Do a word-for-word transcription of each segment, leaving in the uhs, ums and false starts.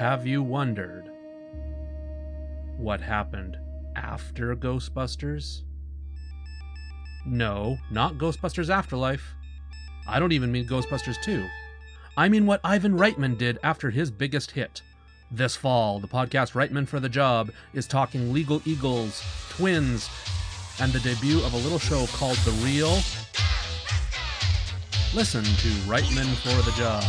Have you wondered what happened after Ghostbusters? No, not Ghostbusters Afterlife. I don't even mean Ghostbusters two. I mean what Ivan Reitman did after his biggest hit. This fall, the podcast Reitman for the Job is talking Legal Eagles, Twins, and the debut of a little show called The Real. Listen to Reitman for the Job.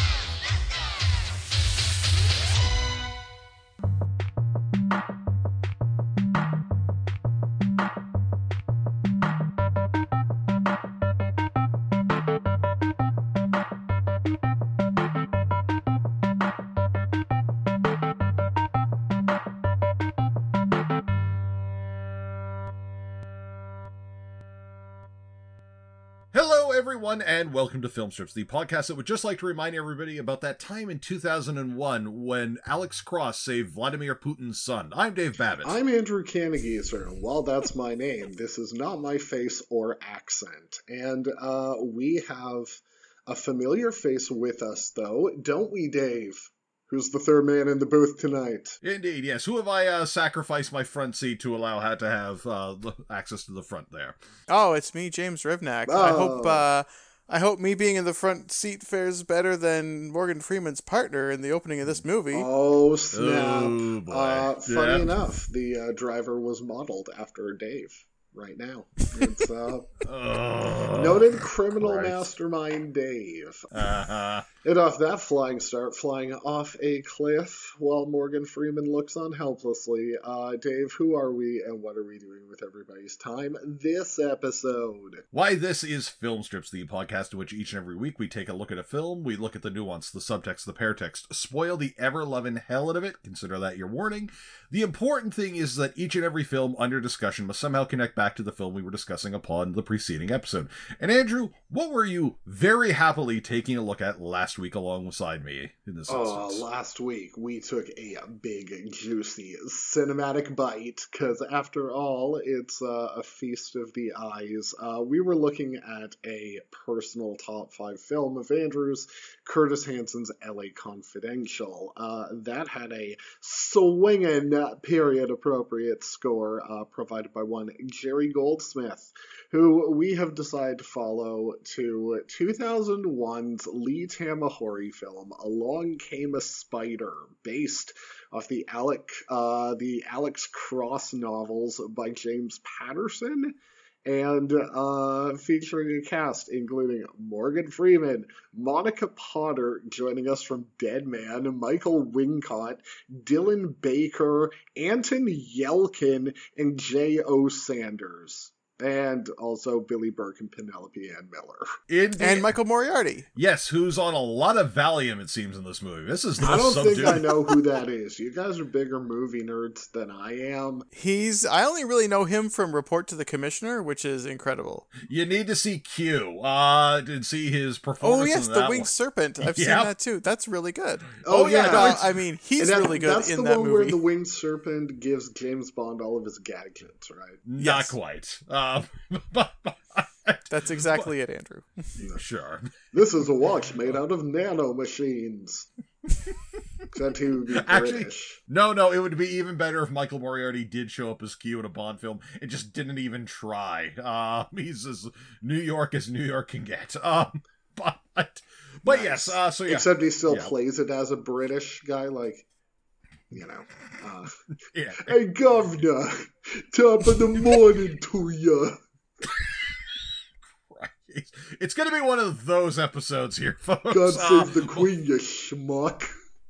Everyone, and welcome to Film Strips, the podcast that would just like to remind everybody about that time in two thousand one when Alex Cross saved Vladimir Putin's son. I'm Dave Babbitt. I'm Andrew Kannegeezer, and while that's my name, this is not my face or accent. And uh, we have a familiar face with us, though, don't we, Dave? Who's the third man in the booth tonight? Indeed, yes. Who have I uh, sacrificed my front seat to allow had to have uh, access to the front there? Oh, it's me, James Rivnak. Oh. I hope uh, I hope me being in the front seat fares better than Morgan Freeman's partner in the opening of this movie. Oh, snap. Oh, boy. Uh, funny Yeah. enough, the uh, driver was modeled after Dave right now. It's uh, Oh, noted criminal Christ. mastermind Dave. Uh-huh. And off that flying start, flying off a cliff while Morgan Freeman looks on helplessly. Uh, Dave, who are we and what are we doing with everybody's time this episode? Why, this is Film Strips, the podcast in which each and every week we take a look at a film, we look at the nuance, the subtext, the paratext, spoil the ever-loving hell out of it, consider that your warning. The important thing is that each and every film under discussion must somehow connect back to the film we were discussing upon the preceding episode. And Andrew, what were you very happily taking a look at last week alongside me in this Oh, instance? last week we took a big, juicy cinematic bite, because after all, it's uh, a feast of the eyes. Uh, we were looking at a personal top five film of Andrew's, Curtis Hansen's L A Confidential. Uh, that had a swinging period-appropriate score uh, provided by one Jerry Goldsmith, who we have decided to follow to two thousand one's Lee Tamahori film, Along Came a Spider, based off the Alec, uh, the Alex Cross novels by James Patterson, and uh, featuring a cast including Morgan Freeman, Monica Potter joining us from Dead Man, Michael Wincott, Dylan Baker, Anton Yelkin, and J O Sanders. And also Billy Burke and Penelope Ann Miller. Indeed. And Michael Moriarty. Yes, who's on a lot of Valium, it seems, in this movie. This is the I most don't subdued. think I know who that is. You guys are bigger movie nerds than I am. He's I only really know him from Report to the Commissioner, which is incredible. You need to see Q, uh, to see his performance Oh yes, in the that Winged one. Serpent. I've seen Yep. that too. That's really good. Oh, yeah. Well, it's- I mean, he's and that- really good that's in the that one where movie. the Winged Serpent gives James Bond all of his gadgets, right? Not Yes. quite. Um, but, That's exactly it, Andrew. sure. This is a watch made out of nano machines. Except he would be Actually, British. no, no, it would be even better if Michael Moriarty did show up as Q in a Bond film and just didn't even try. Uh, he's as New York as New York can get. Um, but, but Nice. yes, uh, so yeah. Except he still Yeah. plays it as a British guy, like, you know. Uh, yeah. hey, governor, top of the morning to you. It's, it's going to be one of those episodes here, folks. God Uh, save the queen, you schmuck.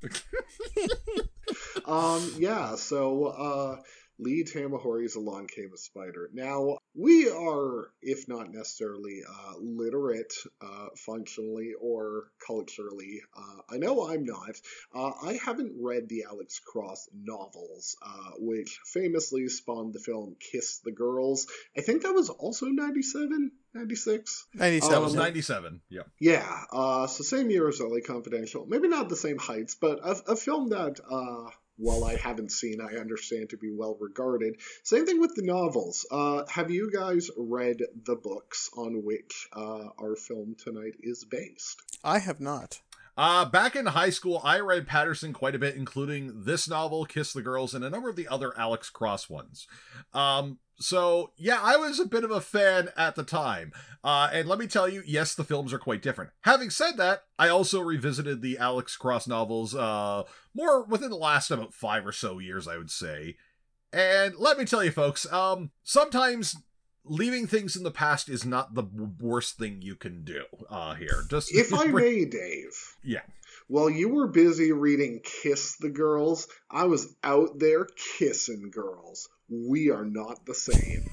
um, yeah, so, uh, Lee Tamahori's Along Came a Spider. Now, we are, if not necessarily uh, literate uh, functionally or culturally, uh, I know I'm not, uh, I haven't read the Alex Cross novels, uh, which famously spawned the film Kiss the Girls. I think that was also ninety-seven, ninety-six? ninety-seven. that was Um, ninety-seven, yeah. Yeah, uh, so same year as L A Confidential. Maybe not the same heights, but a, a film that, uh, while I haven't seen, I understand to be well regarded. Same thing with the novels. Uh, have you guys read the books on which uh, our film tonight is based? I have not. Uh, back in high school, I read Patterson quite a bit, including this novel, Kiss the Girls, and a number of the other Alex Cross ones. Um, so, yeah, I was a bit of a fan at the time. Uh, and let me tell you, yes, the films are quite different. Having said that, I also revisited the Alex Cross novels uh, more within the last about five or so years, I would say. And let me tell you, folks, um, sometimes leaving things in the past is not the worst thing you can do uh, here. Just If I may, Dave. Yeah. While you were busy reading Kiss the Girls, I was out there kissing girls. We are not the same.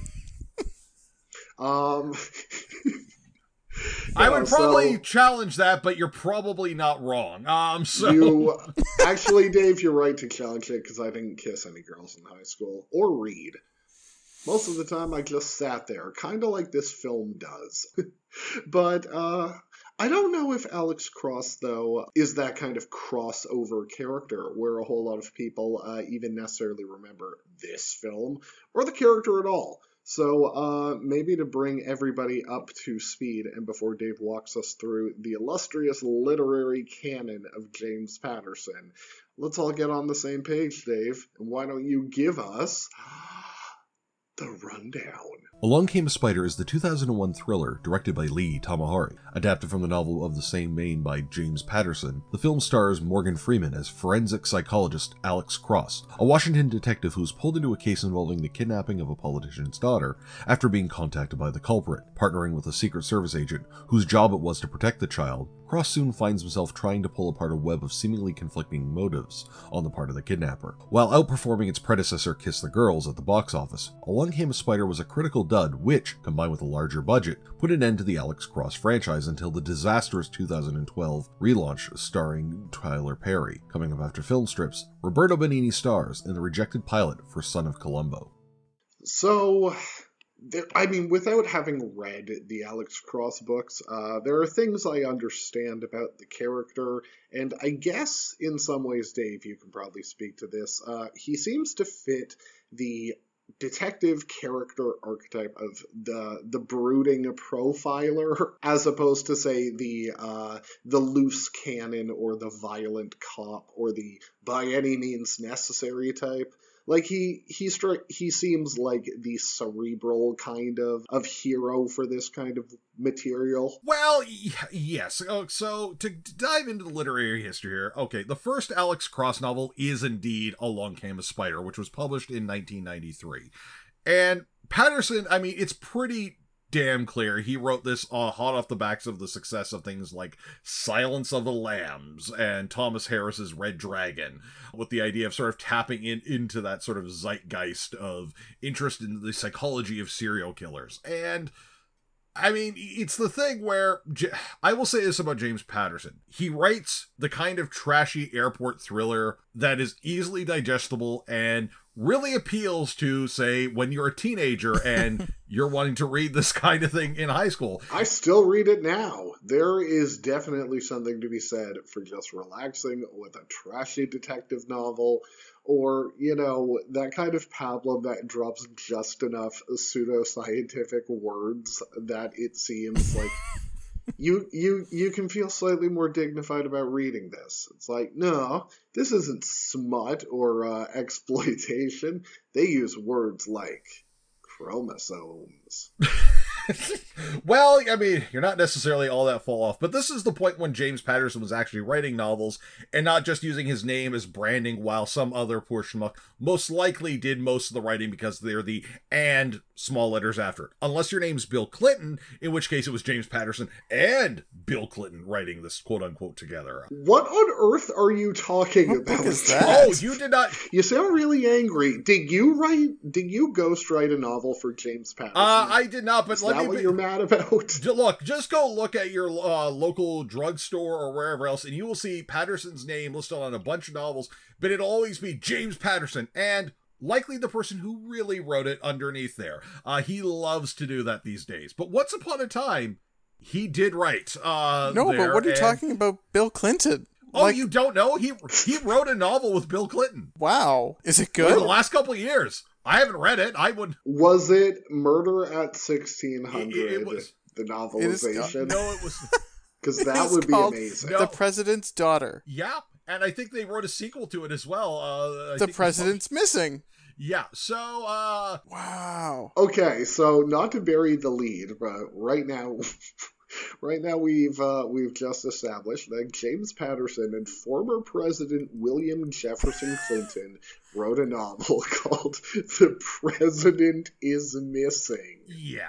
um, I yeah, would probably so challenge that, but you're probably not wrong. Um, so you actually, Dave, you're right to challenge it because I didn't kiss any girls in high school or read. Most of the time, I just sat there, kind of like this film does. But uh, I don't know if Alex Cross, though, is that kind of crossover character where a whole lot of people uh, even necessarily remember this film or the character at all. So uh, maybe to bring everybody up to speed, and before Dave walks us through the illustrious literary canon of James Patterson, let's all get on the same page, Dave. And why don't you give us the rundown? Along Came a Spider is the two thousand one thriller directed by Lee Tamahori. Adapted from the novel of the same name by James Patterson, the film stars Morgan Freeman as forensic psychologist Alex Cross, a Washington detective who's pulled into a case involving the kidnapping of a politician's daughter after being contacted by the culprit. Partnering with a Secret Service agent whose job it was to protect the child, Cross soon finds himself trying to pull apart a web of seemingly conflicting motives on the part of the kidnapper. While outperforming its predecessor Kiss the Girls at the box office, Along Came a Spider was a critical dud which, combined with a larger budget, put an end to the Alex Cross franchise until the disastrous two thousand twelve relaunch starring Tyler Perry. Coming up after film strips, Roberto Benigni stars in the rejected pilot for Son of Columbo. So, there, I mean, without having read the Alex Cross books, uh, there are things I understand about the character, and I guess in some ways, Dave, you can probably speak to this. Uh, he seems to fit the detective character archetype of the the brooding profiler, as opposed to, say, the uh, the loose cannon or the violent cop or the by any means necessary type. Like, he he stri- he seems like the cerebral kind of, of hero for this kind of material. Well, y- yes. Oh, so, to dive into the literary history here, okay, the first Alex Cross novel is indeed Along Came a Spider, which was published in nineteen ninety-three. And Patterson, I mean, it's pretty damn clear he wrote this uh, hot off the backs of the success of things like Silence of the Lambs and Thomas Harris's Red Dragon, with the idea of sort of tapping in into that sort of zeitgeist of interest in the psychology of serial killers. And I mean, it's the thing where J- I will say this about James Patterson. He writes the kind of trashy airport thriller that is easily digestible and really appeals to, say, when you're a teenager and you're wanting to read this kind of thing in high school. I still read it now. There is definitely something to be said for just relaxing with a trashy detective novel, or, you know, that kind of pablum that drops just enough pseudoscientific words that it seems like you you you can feel slightly more dignified about reading this. It's like, no, this isn't smut or uh, exploitation. They use words like chromosomes. Well, I mean, you're not necessarily all that fall off, but this is the point when James Patterson was actually writing novels and not just using his name as branding, while some other poor schmuck most likely did most of the writing because they're the and small letters after it. Unless your name's Bill Clinton, in which case it was James Patterson and Bill Clinton writing this quote-unquote together. What on earth are you talking What about? book is that? Oh, you did not... You sound really angry. Did you write, did you ghostwrite a novel for James Patterson? Uh, I did not, but Is let that me... what be- you're mad about? J- Look, just go look at your uh, local drugstore or wherever else, and you will see Patterson's name listed on a bunch of novels, but it'll always be James Patterson, and likely the person who really wrote it underneath there. Uh, he loves to do that these days. But once upon a time, he did write. Uh, No, there, but what are you and- talking about Bill Clinton? Oh, Like, you don't know? He he wrote a novel with Bill Clinton. wow. Is it For good? the last couple of years. I haven't read it. I would... Was it Murder at sixteen hundred, It- it was- the It is- novelization? No, it was... because that It's would be called amazing. No. The President's Daughter. Yeah, and I think they wrote a sequel to it as well. Uh, I The think President's Missing. Yeah, so, uh... Wow. Okay, so not to bury the lead, but right now, right now we've uh, we've just established that James Patterson and former President William Jefferson Clinton wrote a novel called "The President is Missing." Yeah.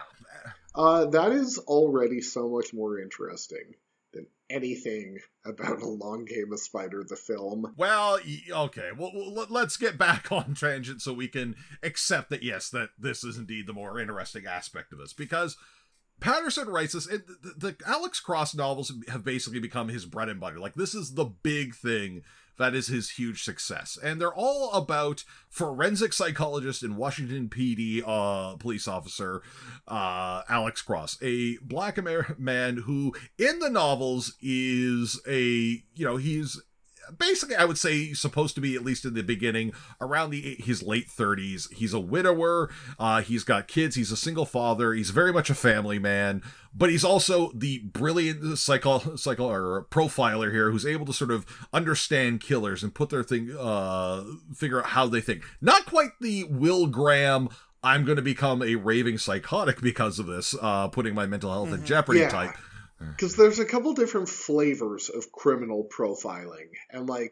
Uh, that is already so much more interesting than anything about A Long Game of Spider, the film. Well, okay, well, well, let's get back on tangent so we can accept that, yes, that this is indeed the more interesting aspect of this, because Patterson writes this, and the, the Alex Cross novels have basically become his bread and butter. Like, this is the big thing that is his huge success. And they're all about forensic psychologist and Washington P D uh, police officer uh, Alex Cross, a black American man who, in the novels, is a, you know, he's basically, I would say, supposed to be, at least in the beginning, around the his late thirties. He's a widower. Uh, he's got kids. He's a single father. He's very much a family man. But he's also the brilliant psycho, psycho or profiler here, who's able to sort of understand killers and put their thing, uh, figure out how they think. Not quite the Will Graham, I'm going to become a raving psychotic because of this, uh, putting my mental health in jeopardy Yeah. type. Because there's a couple different flavors of criminal profiling, and like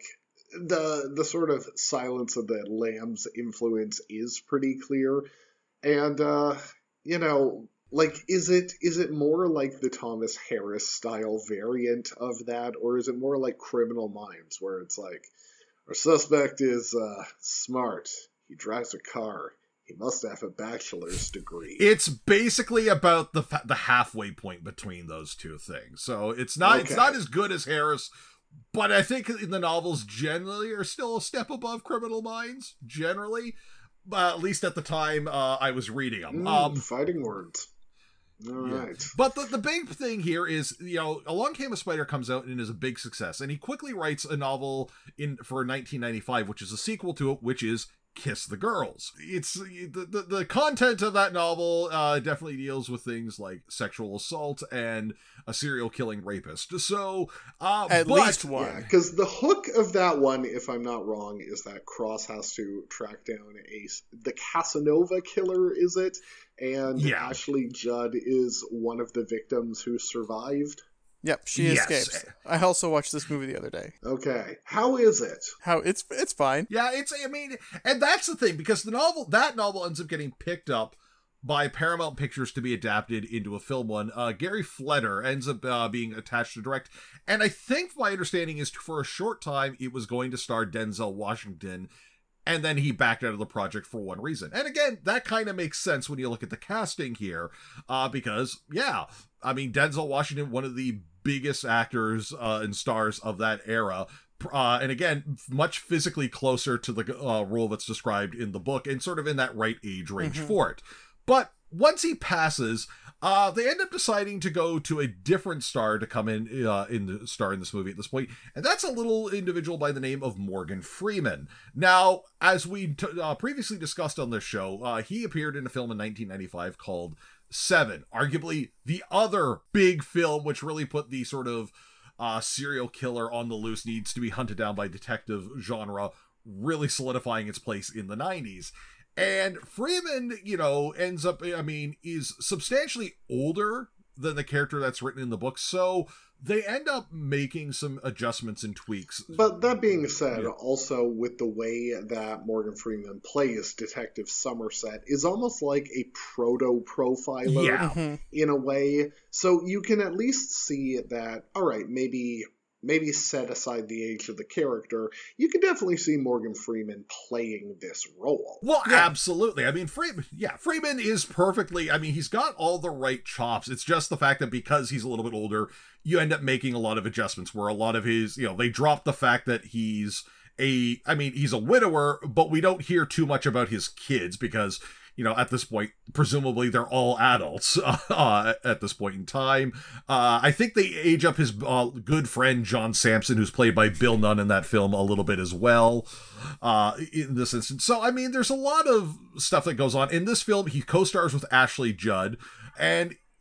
the the sort of Silence of the Lambs influence is pretty clear. And uh, you know, like is it is it more like the Thomas Harris style variant of that, or is it more like Criminal Minds, where it's like our suspect is uh, smart, he drives a car, he must have a bachelor's degree. It's basically about the the halfway point between those two things. So it's not Okay. it's not as good as Harris, but I think in the novels generally are still a step above Criminal Minds. Generally, uh, at least at the time uh, I was reading them. Mm, Um, fighting words. All Yeah. right. But the, the big thing here is, you know, Along Came a Spider comes out and is a big success, and he quickly writes a novel in for nineteen ninety-five, which is a sequel to it, which is Kiss the Girls. It's the the, the content of that novel uh, definitely deals with things like sexual assault and a serial killing rapist. So uh, At but, least one. Yeah, because the hook of that one, if I'm not wrong, is that Cross has to track down a the Casanova killer, is it? And Yeah. Ashley Judd is one of the victims who survived. Yep, she Yes. escapes. I also watched this movie the other day. Okay, how is it? How it's it's fine. Yeah, it's, I mean, and that's the thing, because the novel, that novel ends up getting picked up by Paramount Pictures to be adapted into a film one. Uh, Gary Fleder ends up uh, being attached to direct, and I think my understanding is for a short time it was going to star Denzel Washington, and then he backed out of the project for one reason. And again, that kind of makes sense when you look at the casting here, uh, because, yeah, I mean, Denzel Washington, one of the biggest actors uh, and stars of that era, uh, and again, much physically closer to the uh, role that's described in the book, and sort of in that right age range Mhm. for it. But once he passes, uh, they end up deciding to go to a different star to come in, uh, in the star in this movie at this point, and that's a little individual by the name of Morgan Freeman. Now, as we t- uh, previously discussed on this show, uh, he appeared in a film in nineteen ninety-five called Seven, arguably the other big film which really put the sort of uh, serial killer on the loose, needs to be hunted down by detective genre, really solidifying its place in the nineties. And Freeman, you know, ends up, I mean, is substantially older than the character that's written in the book, so they end up making some adjustments and tweaks. But that being said, Yeah. also with the way that Morgan Freeman plays Detective Somerset is almost like a proto-profiler Yeah. Mhm. in a way. So you can at least see that, all right, maybe maybe set aside the age of the character, you can definitely see Morgan Freeman playing this role. Well, absolutely. I mean, Freeman, yeah, Freeman is perfectly, I mean, he's got all the right chops. It's just the fact that because he's a little bit older, you end up making a lot of adjustments where a lot of his, you know, they drop the fact that he's a, I mean, he's a widower, but we don't hear too much about his kids because, you know, at this point, presumably they're all adults uh, at this point in time. Uh, I think they age up his uh, good friend, John Sampson, who's played by Bill Nunn in that film a little bit as well, uh, in this instance. So, I mean, there's a lot of stuff that goes on. In this film, he co-stars with Ashley Judd, and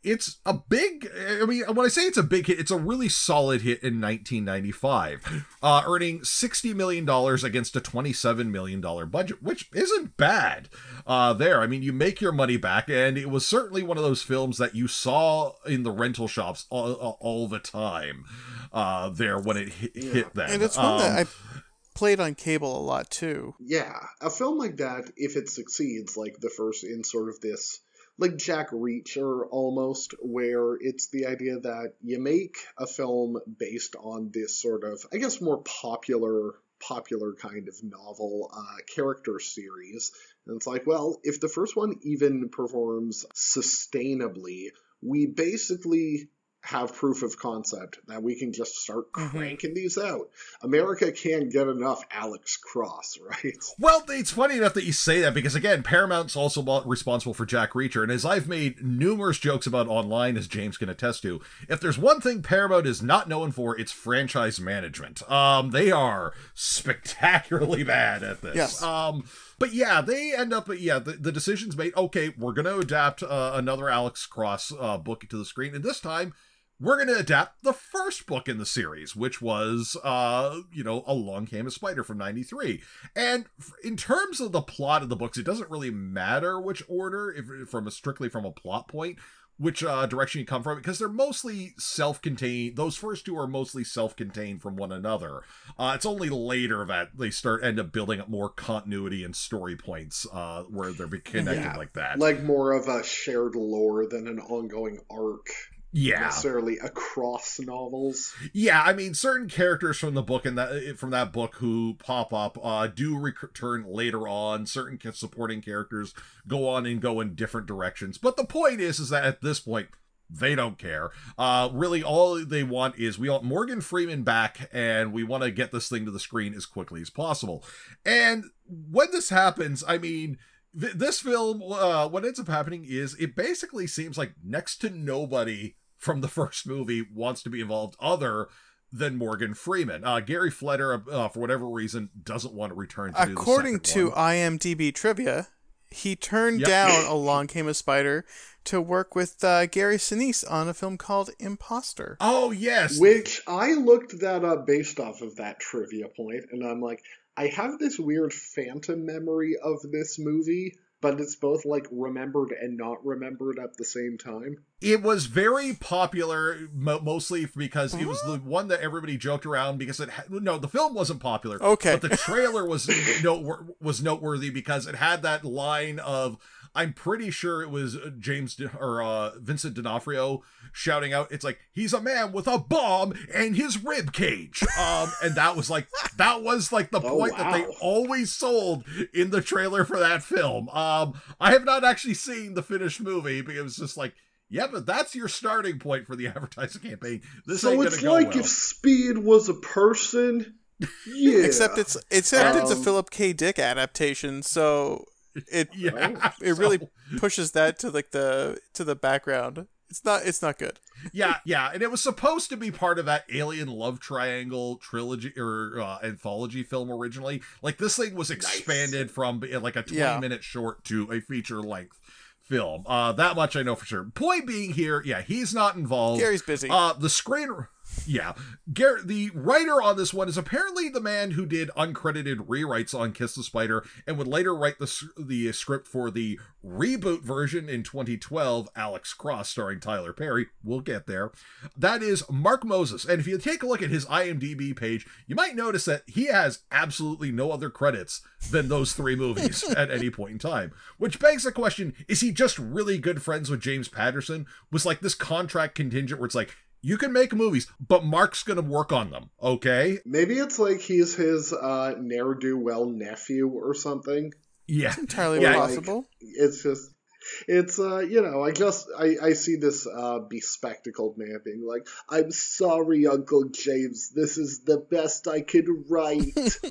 it's a big, I mean, when I say it's a big hit, it's a really solid hit in nineteen ninety-five, uh, earning sixty million dollars against a twenty-seven million dollars budget, which isn't bad uh, there. I mean, you make your money back, and it was certainly one of those films that you saw in the rental shops all, all the time uh, there when it hit, Yeah. hit then. And it's one Um, that I played on cable a lot too. Yeah, a film like that, if it succeeds, like the first in sort of this, like Jack Reacher almost, where it's the idea that you make a film based on this sort of, I guess, more popular, popular kind of novel uh, character series. And it's like, well, if the first one even performs sustainably, we basically have proof of concept that we can just start cranking mm-hmm. these out. America can't get enough Alex Cross, right? Well, it's funny enough that you say that because, again, Paramount's also responsible for Jack Reacher, and as I've made numerous jokes about online, as James can attest to, if there's one thing Paramount is not known for, it's franchise management. Um, they are spectacularly bad at this. Yes. Um, But yeah, they end up, yeah, the, the decision's made, okay, we're going to adapt uh, another Alex Cross uh, book to the screen, and this time, we're going to adapt the first book in the series, which was, uh, you know, Along Came a Spider from ninety-three. And in terms of the plot of the books, it doesn't really matter which order, if from a strictly from a plot point, which uh, direction you come from, because they're mostly self-contained. Those first two are mostly self-contained from one another. Uh, it's only later that they start end up building up more continuity and story points uh, where they're connected yeah, like that. Like more of a shared lore than an ongoing arc. Yeah, necessarily across novels. Yeah, I mean, certain characters from the book and that from that book who pop up uh, do return later on. Certain supporting characters go on and go in different directions. But the point is, is that at this point, they don't care. Uh, really, all they want is we want Morgan Freeman back, and we want to get this thing to the screen as quickly as possible. And when this happens, I mean, th- this film, uh, what ends up happening is it basically seems like next to nobody from the first movie wants to be involved other than Morgan Freeman. Uh, Gary Fleder, uh, for whatever reason, doesn't want to return to do the According to one. IMDb trivia, he turned Yep. down Along Came a Spider to work with uh, Gary Sinise on a film called Imposter. Oh, yes. Which I looked that up based off of that trivia point, and I'm like, I have this weird phantom memory of this movie, but it's both like remembered and not remembered at the same time. It was very popular, mo- mostly because it was the one that everybody joked around because it ha- no, the film wasn't popular. Okay. But the trailer was note- was noteworthy because it had that line of, I'm pretty sure it was James D- or uh, Vincent D'Onofrio shouting out, it's like, he's a man with a bomb in his rib cage. Um, and that was like, that was like the Oh, point wow. that they always sold in the trailer for that film. Um, I have not actually seen the finished movie because it was just like, yeah, but that's your starting point for the advertising campaign. This so ain't it's gonna like go well. if Speed was a person. Yeah. Except it's except it's a Um, Philip K. Dick adaptation, so it Yeah, it so- really pushes that to like the to the background. It's not it's not good. yeah, yeah, and it was supposed to be part of that Alien Love Triangle trilogy or uh, anthology film originally. Like this thing was expanded from uh, like a twenty Yeah. minute short to a feature length film. Uh, that much I know for sure. Point being here, yeah, he's not involved. Gary's busy. Uh, the screen, yeah, Gar- the writer on this one is apparently the man who did uncredited rewrites on Kiss the Spider and would later write the s- the script for the reboot version in twenty twelve, Alex Cross, starring Tyler Perry. We'll get there. That is Mark Moses, and if you take a look at his IMDb page, you might notice that he has absolutely no other credits than those three movies at any point in time. Which begs the question, is he just really good friends with James Patterson? Was like this contract contingent where it's like, you can make movies, but Mark's going to work on them, okay? Maybe it's like he's his uh, ne'er-do-well nephew or something. Yeah. Entirely Yeah, possible. It's just, it's, uh, you know, I just, I, I see this uh, bespectacled man being like, I'm sorry, Uncle James, this is the best I could write.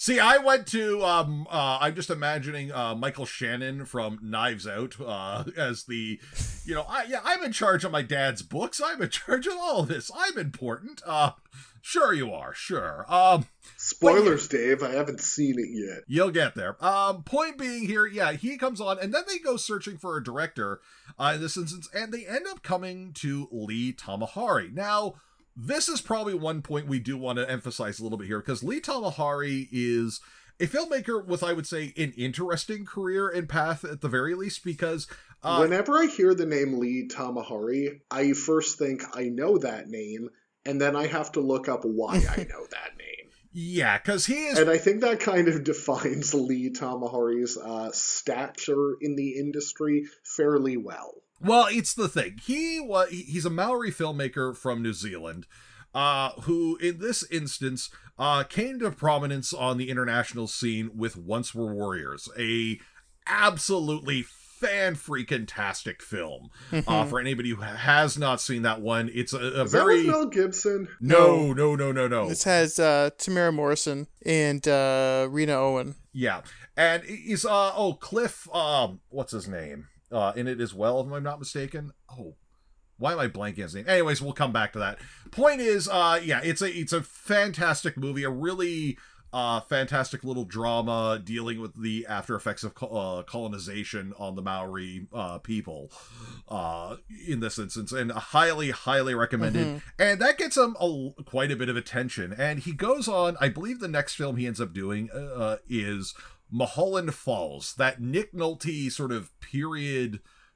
See, I went to, um, uh, I'm just imagining uh, Michael Shannon from Knives Out uh, as the, you know, I, yeah, I'm in charge of my dad's books. I'm in charge of all of this. I'm important. Uh, sure you are, sure. Um, Spoilers, Dave. I haven't seen it yet. You'll get there. Um, point being here, yeah, he comes on, and then they go searching for a director uh, in this instance, and they end up coming to Lee Tamahori. Now, this is probably one point we do want to emphasize a little bit here, because Lee Tamahori is a filmmaker with, I would say, an interesting career and path at the very least, because... Uh, Whenever I hear the name Lee Tamahori, I first think I know that name, and then I have to look up why I know that name. Yeah, because he is... And I think that kind of defines Lee Tamahori's uh, stature in the industry fairly well. Well, it's the thing. He was he's a Maori filmmaker from New Zealand, uh, who in this instance uh, came to prominence on the international scene with Once Were Warriors, a absolutely fan-freaking-tastic film. uh, for anybody who has not seen that one, it's a, a Is very... that with Mel Gibson? No, no, no, no, no. This has uh, Tamara Morrison and uh, Rena Owen. Yeah, and he's, uh, oh, Cliff, um, what's his name? Uh, in it as well, if I'm not mistaken. Oh, why am I blanking his name? Anyways, we'll come back to that. Point is, uh, yeah, it's a it's a fantastic movie, a really uh, fantastic little drama dealing with the after effects of uh, colonization on the Maori uh, people uh, in this instance, and highly, highly recommended. Mm-hmm. And that gets him a, quite a bit of attention. And he goes on, I believe the next film he ends up doing uh, is Mulholland Falls, that Nick Nolte sort of period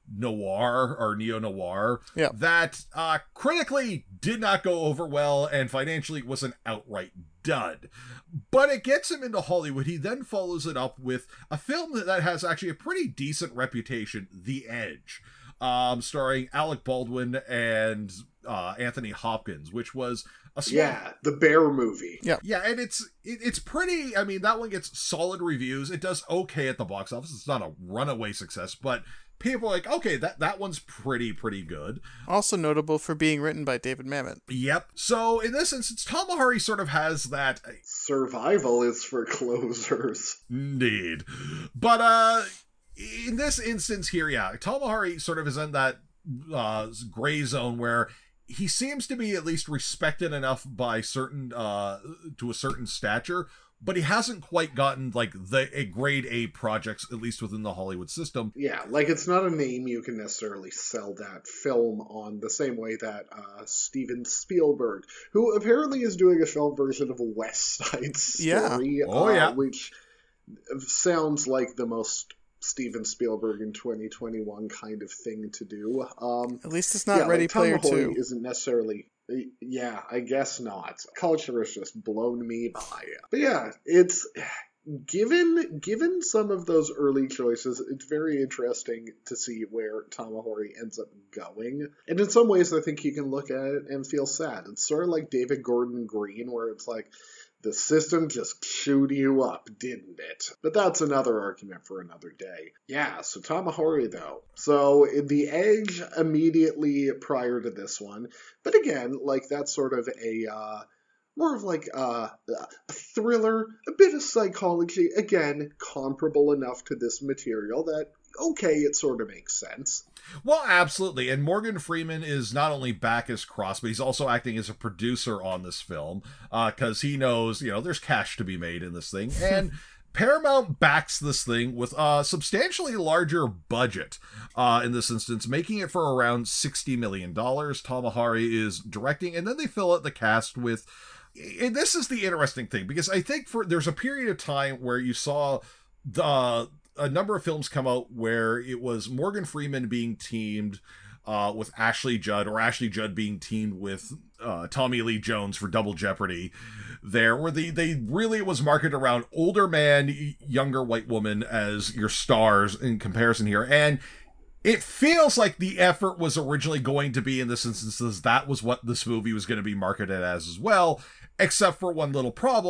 noir or neo-noir yeah. that uh, critically did not go over well and financially was an outright dud. But it gets him into Hollywood. He then follows it up with a film that, that has actually a pretty decent reputation, The Edge, um, starring Alec Baldwin and uh, Anthony Hopkins, which was a small... Yeah, the Bear movie. Yeah, yeah, and it's it, it's pretty. I mean, that one gets solid reviews. It does okay at the box office. It's not a runaway success, but people are like, okay, that, that one's pretty, pretty good. Also notable for being written by David Mamet. Yep. So in this instance, Tamahori sort of has that... Survival is for closers. Indeed. But uh, in this instance here, yeah, Tamahori sort of is in that uh, gray zone where he seems to be at least respected enough by certain, uh, to a certain stature, but he hasn't quite gotten like the a grade A projects, at least within the Hollywood system. Yeah, like it's not a name you can necessarily sell that film on the same way that uh, Steven Spielberg, who apparently is doing a film version of West Side Story, yeah. Oh, uh, yeah. which sounds like the most Steven Spielberg in twenty twenty-one kind of thing to do. Um, At least it's not yeah, Ready like, Player Tamahori two. Isn't necessarily... Yeah, I guess not. Culture has just blown me by. But yeah, it's... Given given some of those early choices, it's very interesting to see where Tamahori ends up going. And in some ways, I think you can look at it and feel sad. It's sort of like David Gordon Green, where it's like, the system just chewed you up, didn't it? But that's another argument for another day. Yeah, so Tamahori, though. So, The Edge immediately prior to this one. But again, like, that's sort of a... Uh, more of like uh, a thriller, a bit of psychology, again, comparable enough to this material that, okay, it sort of makes sense. Well, absolutely. And Morgan Freeman is not only back as Cross, but he's also acting as a producer on this film, because uh, he knows, you know, there's cash to be made in this thing. And Paramount backs this thing with a substantially larger budget uh, in this instance, making it for around sixty million dollars. Tamahori is directing, and then they fill out the cast with... And this is the interesting thing, because I think for there's a period of time where you saw the a number of films come out where it was Morgan Freeman being teamed uh, with Ashley Judd, or Ashley Judd being teamed with uh, Tommy Lee Jones for Double Jeopardy. There, where they they really was marketed around older man, younger white woman as your stars in comparison here, and it feels like the effort was originally going to be in this instance that was what this movie was going to be marketed as as well. Except for one little problem.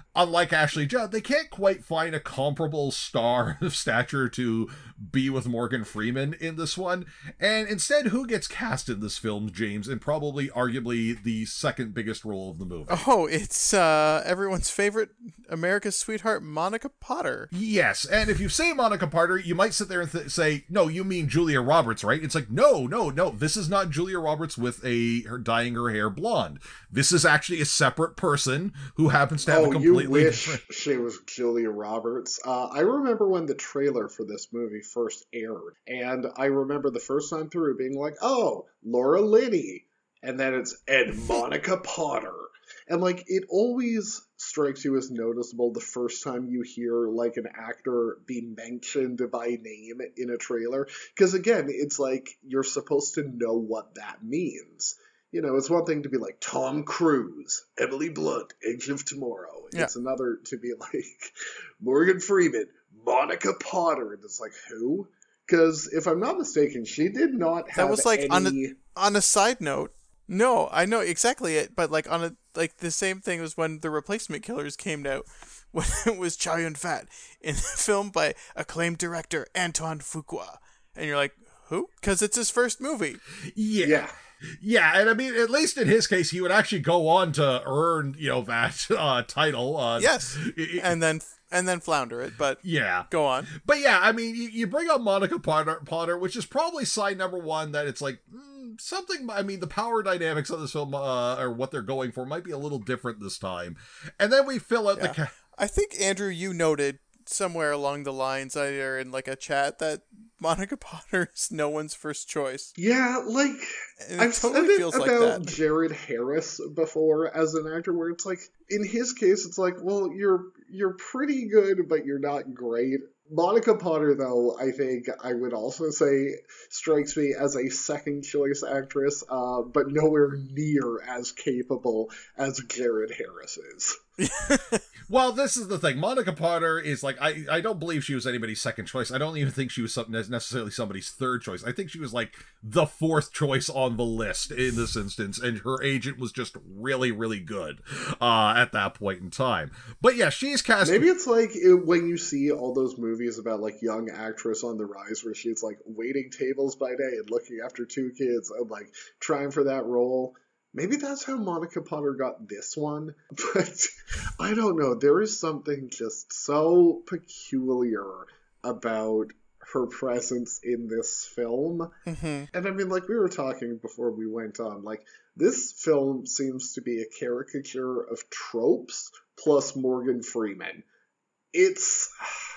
unlike Ashley Judd, they can't quite find a comparable star of stature to be with Morgan Freeman in this one. And instead, who gets cast in this film, James, in probably arguably the second biggest role of the movie? Oh, it's uh, everyone's favorite America's sweetheart, Monica Potter. Yes, and if you say Monica Potter, you might sit there and th- say, no, you mean Julia Roberts, right? It's like, no, no, no, this is not Julia Roberts with a her dyeing her hair blonde. This is actually a separate person who happens to have oh, a completely you wish different... she was Julia Roberts. Uh, I remember when the trailer for this movie first aired, and I remember the first time through being like, oh, Laura Linney, and then it's, and Monica Potter. And, like, it always strikes you as noticeable the first time you hear, like, an actor be mentioned by name in a trailer. Because, again, it's like you're supposed to know what that means. You know, it's one thing to be like, Tom Cruise, Emily Blunt, Edge of Tomorrow. Yeah. It's another to be like, Morgan Freeman, Monica Potter. And it's like, who? Because, if I'm not mistaken, she did not have That was, like, any... on a, on a side note... No, I know exactly it, but like on a like the same thing was when The Replacement Killers came out, when it was Chow Yun-fat in the film by acclaimed director Antoine Fuqua, and you're like, who? Because it's his first movie. Yeah. Yeah. Yeah, and I mean, at least in his case, he would actually go on to earn, you know, that uh, title. Uh, Yes, it, and then and then flounder it, but yeah. go on. But yeah, I mean, you, you bring up Monica Potter, Potter, which is probably sign number one that it's like, mm, something, I mean, the power dynamics of this film, uh, or what they're going for, might be a little different this time. And then we fill out Yeah. the... Ca- I think, Andrew, you noted somewhere along the lines, either in like a chat, that Monica Potter's no one's first choice. Yeah, like, And it I've totally said it feels about like that. Jared Harris before as an actor, where it's like, in his case, it's like, well, you're you're pretty good, but you're not great. Monica Potter, though, I think I would also say strikes me as a second choice actress, uh, but nowhere near as capable as Jared Harris is. Well, this is the thing. Monica Potter is like, I, I don't believe she was anybody's second choice. I don't even think she was some, necessarily somebody's third choice. I think she was like the fourth choice on the list in this instance, and her agent was just really, really good uh, at that point in time. But yeah, she's cast. Maybe it's like it, when you see all those movies about like young actress on the rise, where she's like waiting tables by day and looking after two kids and like trying for that role. Maybe that's how Monica Potter got this one, but I don't know. There is something just so peculiar about her presence in this film. Mm-hmm. And I mean, like we were talking before we went on, like this film seems to be a caricature of tropes plus Morgan Freeman. It's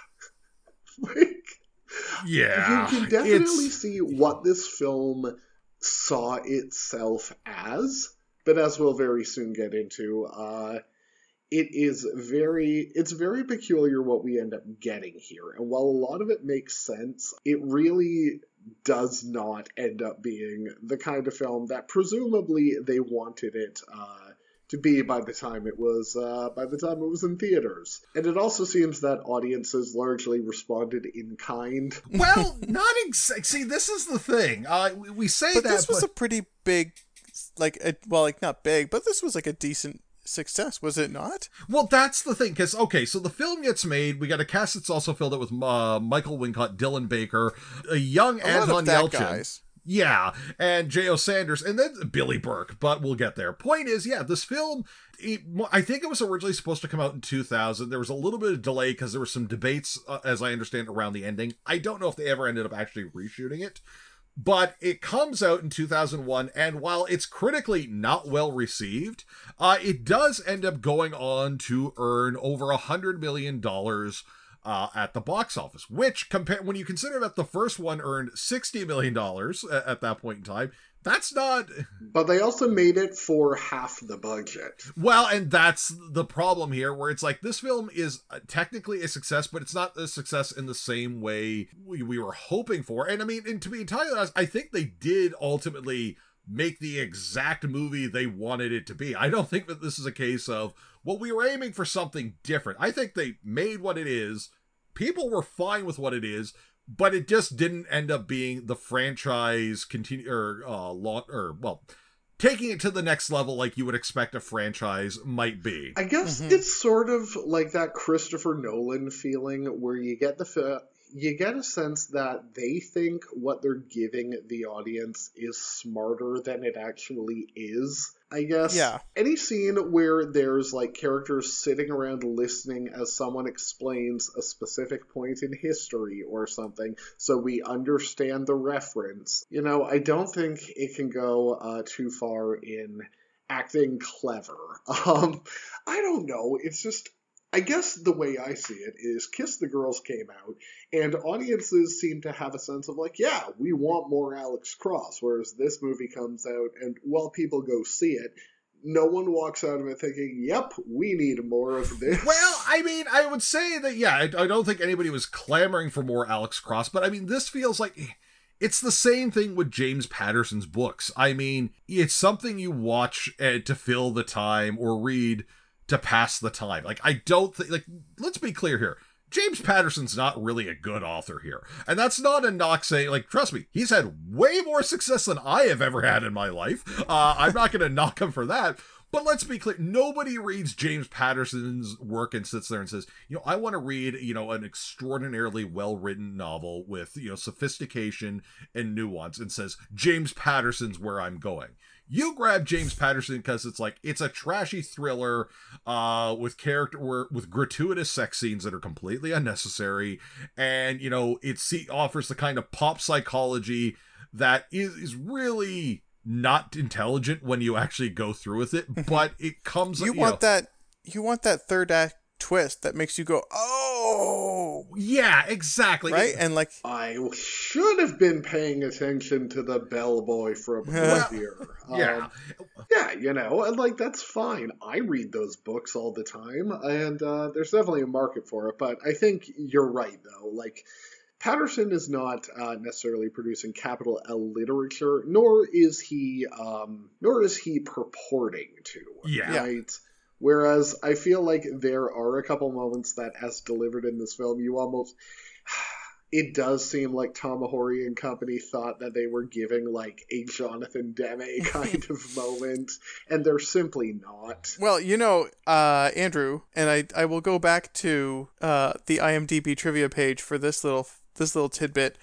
like, Yeah. you can definitely it's... see what this film saw itself as, but as we'll very soon get into, uh, it is very, it's very peculiar what we end up getting here. And while a lot of it makes sense, it really does not end up being the kind of film that presumably they wanted it uh, to be by the time it was uh, by the time it was in theaters. And it also seems that audiences largely responded in kind. Well, not exactly. See, this is the thing. Uh, we, we say But that, this was but... a pretty big, like, a, well, like not big, but this was like a decent success, was it not? Well, that's the thing, because, okay, so the film gets made, we got a cast that's also filled out with uh, Michael Wincott, Dylan Baker, a young A lot Anton of that Yelchin. guys. Yeah, and J O. Sanders, and then Billy Burke, but we'll get there. Point is, yeah, this film, it, I think it was originally supposed to come out in two thousand. There was a little bit of delay because there were some debates, uh, as I understand, around the ending. I don't know if they ever ended up actually reshooting it, but it comes out in two thousand one, and while it's critically not well received, uh, it does end up going on to earn over a hundred million dollars uh, at the box office, which, compare when you consider that the first one earned sixty million dollars at, at that point in time, that's not... But they also made it for half the budget. Well, and that's the problem here, where it's like, this film is technically a success, but it's not a success in the same way we, we were hoping for. And I mean, and to be entirely honest, I think they did ultimately make the exact movie they wanted it to be. I don't think that this is a case of, well, we were aiming for something different. I think they made what it is. People were fine with what it is, but it just didn't end up being the franchise continue or uh long or well taking it to the next level like you would expect a franchise might be. I guess Mhm. it's sort of like that Christopher Nolan feeling where you get the fi- you get a sense that they think what they're giving the audience is smarter than it actually is. I guess Yeah. any scene where there's like characters sitting around listening as someone explains a specific point in history or something so we understand the reference. You know, I don't think it can go uh, too far in acting clever. Um, I don't know. It's just, I guess the way I see it is Kiss the Girls came out, and audiences seem to have a sense of like, yeah, we want more Alex Cross, whereas this movie comes out, and while people go see it, no one walks out of it thinking, yep, we need more of this. Well, I mean, I would say that, yeah, I, I don't think anybody was clamoring for more Alex Cross, but I mean, this feels like it's the same thing with James Patterson's books. I mean, it's something you watch uh, to fill the time or read to pass the time. Like, I don't think, like, let's be clear here. James Patterson's not really a good author here. And that's not a knock saying, like, trust me, he's had way more success than I have ever had in my life. Uh, I'm not going to knock him for that. But let's be clear, nobody reads James Patterson's work and sits there and says, you know, I want to read, you know, an extraordinarily well-written novel with, you know, sophistication and nuance and says, James Patterson's where I'm going. You grab James Patterson because it's like, it's a trashy thriller uh, with character, with gratuitous sex scenes that are completely unnecessary. And, you know, it offers the kind of pop psychology that is, is really not intelligent when you actually go through with it, but it comes, You, you want know, that, you want that third act twist that makes you go, oh, yeah, exactly. right? And like, I should have been paying attention to the bellboy from Well, here. Yeah. Um, yeah, you know, and like that's fine. I read those books all the time, and uh, there's definitely a market for it. But I think you're right, though. Like, Patterson is not uh, necessarily producing capital L literature, nor is he, um, nor is he purporting to. Yeah. Right. Whereas I feel like there are a couple moments that, as delivered in this film, you almost. It does seem like Tamahori and company thought that they were giving like a Jonathan Demme kind of moment, and they're simply not. well, you know, uh, Andrew, and I, I will go back to uh, the IMDb trivia page for this little this little tidbit.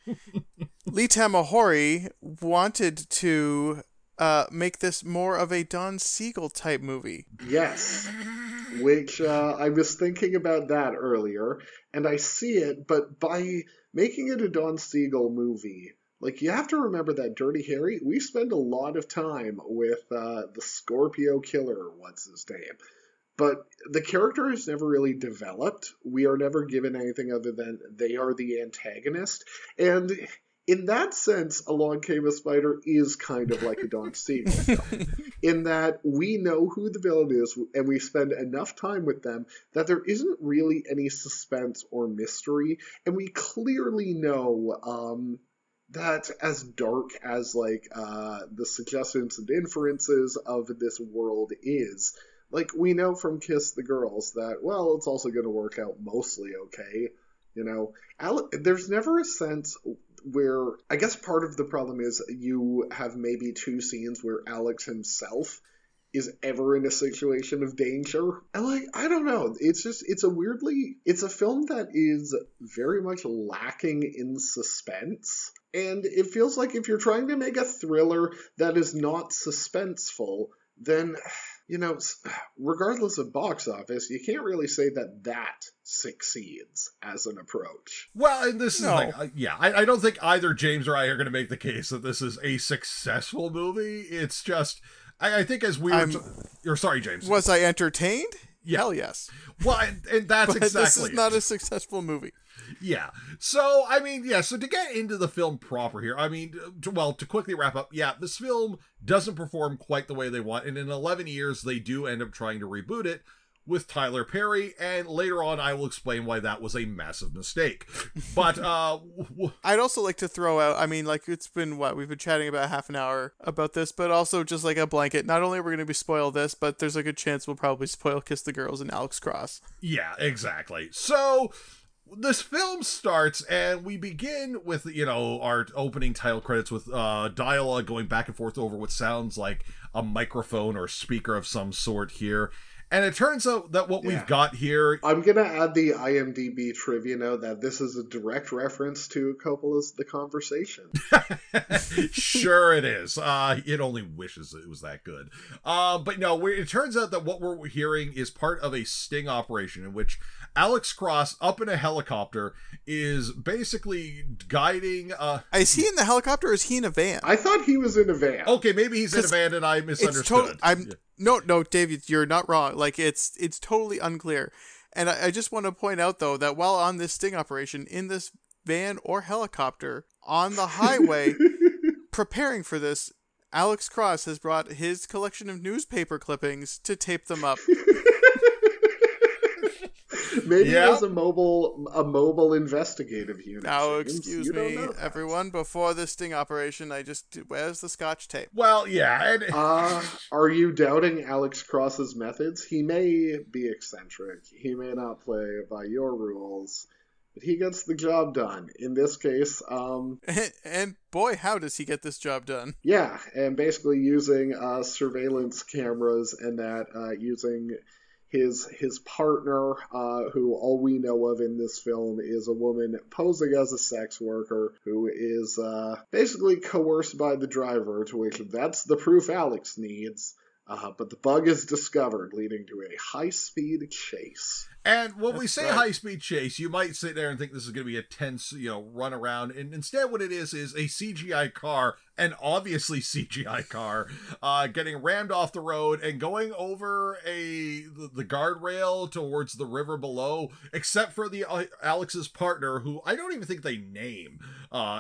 Lee Tamahori wanted to uh, make this more of a Don Siegel type movie. Yes. Which uh, I was thinking about that earlier, and I see it, but by making it a Don Siegel movie, like, you have to remember that Dirty Harry, we spend a lot of time with uh, the Scorpio Killer, what's his name. But the character is never really developed. We are never given anything other than they are the antagonist. And in that sense, Along Came a Spider is kind of like a Don Siegel film, in that we know who the villain is, and we spend enough time with them that there isn't really any suspense or mystery, and we clearly know um, that as dark as like uh, the suggestions and inferences of this world is, like, we know from Kiss the Girls that, well, it's also going to work out mostly okay. You know, Ale- there's never a sense where, I guess part of the problem is you have maybe two scenes where Alex himself is ever in a situation of danger. And, like, I don't know. It's just, it's a weirdly, it's a film that is very much lacking in suspense. And it feels like if you're trying to make a thriller that is not suspenseful, then, you know, regardless of box office, you can't really say that that succeeds as an approach. Well, and this is No. like, uh, yeah, I, I don't think either James or I are going to make the case that this is a successful movie. It's just, I, I think as we were, I'm- t- or sorry, James. Was I entertained? Yeah. Hell yes. Well, and, and that's But exactly this is not it. a successful movie. Yeah. So, I mean, yeah, so to get into the film proper here, I mean, to, well, to quickly wrap up, yeah, this film doesn't perform quite the way they want, and in eleven years, they do end up trying to reboot it with Tyler Perry, and later on, I will explain why that was a massive mistake. But, uh... w- I'd also like to throw out, I mean, like, it's been, what, we've been chatting about half an hour about this, but also just like a blanket. Not only are we going to be spoil this, but there's a good chance we'll probably spoil Kiss the Girls and Alex Cross. yeah, exactly. So... this film starts and we begin with, you know, our opening title credits with uh, dialogue going back and forth over what sounds like a microphone or speaker of some sort here. And it turns out that what Yeah. we've got here... I'm going to add the IMDb trivia note that this is a direct reference to Coppola's The Conversation. Sure it is. Uh, it only wishes it was that good. Uh, but no, we it turns out that what we're hearing is part of a sting operation in which Alex Cross, up in a helicopter, is basically guiding... Uh, Is he in the helicopter or is he in a van? I thought he was in a van. okay, maybe he's in a 'Cause van and I it's misunderstood. total. I'm Yeah. no, no, David, you're not wrong. Like it's it's totally unclear. And I, I just want to point out though that while on this sting operation in this van or helicopter on the highway, preparing for this, Alex Cross has brought his collection of newspaper clippings to tape them up. Maybe Yeah. it was a mobile a mobile investigative unit. Now, James. excuse You don't me, know that. everyone. Before the sting operation, I just where's the Scotch tape? Well, yeah. And, Uh, are you doubting Alex Cross's methods? He may be eccentric. He may not play by your rules, but he gets the job done. In this case, um, And, and boy, how does he get this job done? yeah, and basically using uh, surveillance cameras and that, uh, using his his partner, uh, who all we know of in this film is a woman posing as a sex worker who is uh, basically coerced by the driver, to which that's the proof Alex needs. Uh, but the bug is discovered, leading to a high-speed chase. And when we That's say right. high-speed chase, you might sit there and think this is going to be a tense, you know, run around. And instead what it is is a C G I car, an obviously C G I car, uh, getting rammed off the road and going over a the, the guardrail towards the river below, except for the uh, Alex's partner, who I don't even think they name. Uh,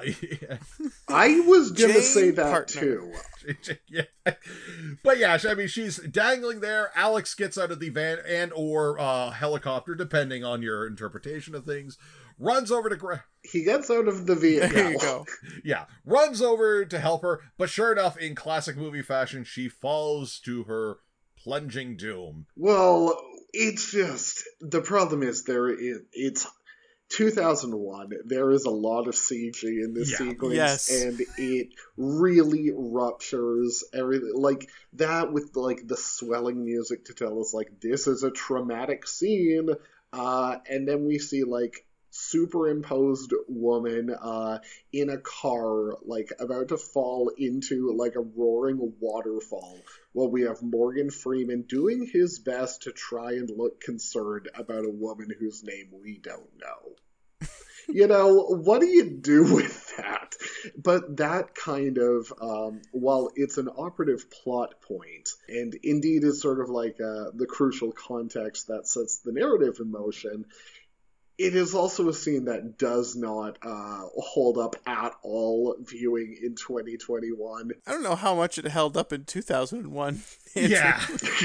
I was going to Jane say that, Partner. too. yeah. But yeah, I mean, she's dangling there. Alex gets out of the van and or uh, helicopter, depending on your interpretation of things, runs over to gra- He gets out of the vehicle. There you go. yeah, runs over to help her, but sure enough, in classic movie fashion, she falls to her plunging doom. Well, it's just the problem is there is it's two thousand one. There is a lot of C G in this Yeah. sequence, Yes. and it really ruptures everything. Like that with like the swelling music to tell us like this is a traumatic scene, uh, and then we see like superimposed woman uh in a car like about to fall into like a roaring waterfall while we have Morgan Freeman doing his best to try and look concerned about a woman whose name we don't know. You know, what do you do with that? But that kind of, um, while it's an operative plot point, and indeed is sort of like uh, the crucial context that sets the narrative in motion, it is also a scene that does not uh, hold up at all viewing in twenty twenty-one. I don't know how much it held up in two thousand one. Yeah,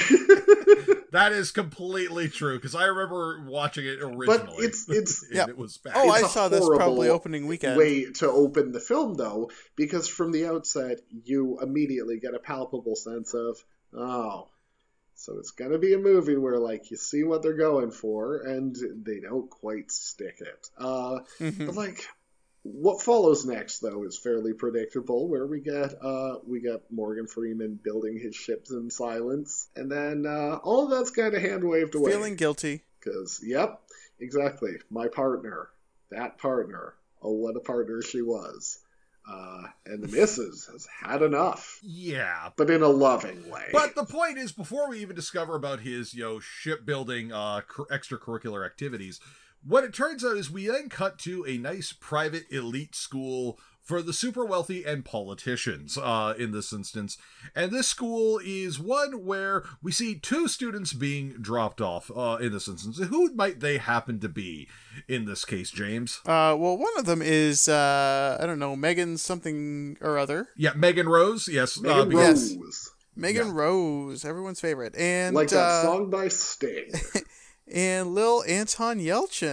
that is completely true, because I remember watching it originally. But it's it's and Yeah. it was bad. Oh, I It's a saw this horrible probably opening weekend. way to open the film, though, because from the outset, you immediately get a palpable sense of, oh, so it's going to be a movie where, like, you see what they're going for, and they don't quite stick it. Uh, Mhm. but, like, what follows next, though, is fairly predictable, where we get uh, we get Morgan Freeman building his ships in silence, and then uh, all of that's kind of hand-waved away. Feeling guilty. Because, yep, exactly. My partner. That partner. Oh, what a partner she was. Uh, and the missus has had enough. Yeah, But in a loving way. but the point is, before we even discover about his, you know, shipbuilding uh, cur- extracurricular activities, what it turns out is we then cut to a nice private elite school for the super wealthy and politicians uh, in this instance. And this school is one where we see two students being dropped off uh, in this instance. Who might they happen to be in this case, James? Uh, well, one of them is, uh, I don't know, Megan something or other. Yeah, Megan Rose. Yes. uh, Megan because- yes. Rose. Megan Yeah. Rose, everyone's favorite. And, Like that uh, song by Sting. and Lil Anton Yelchin.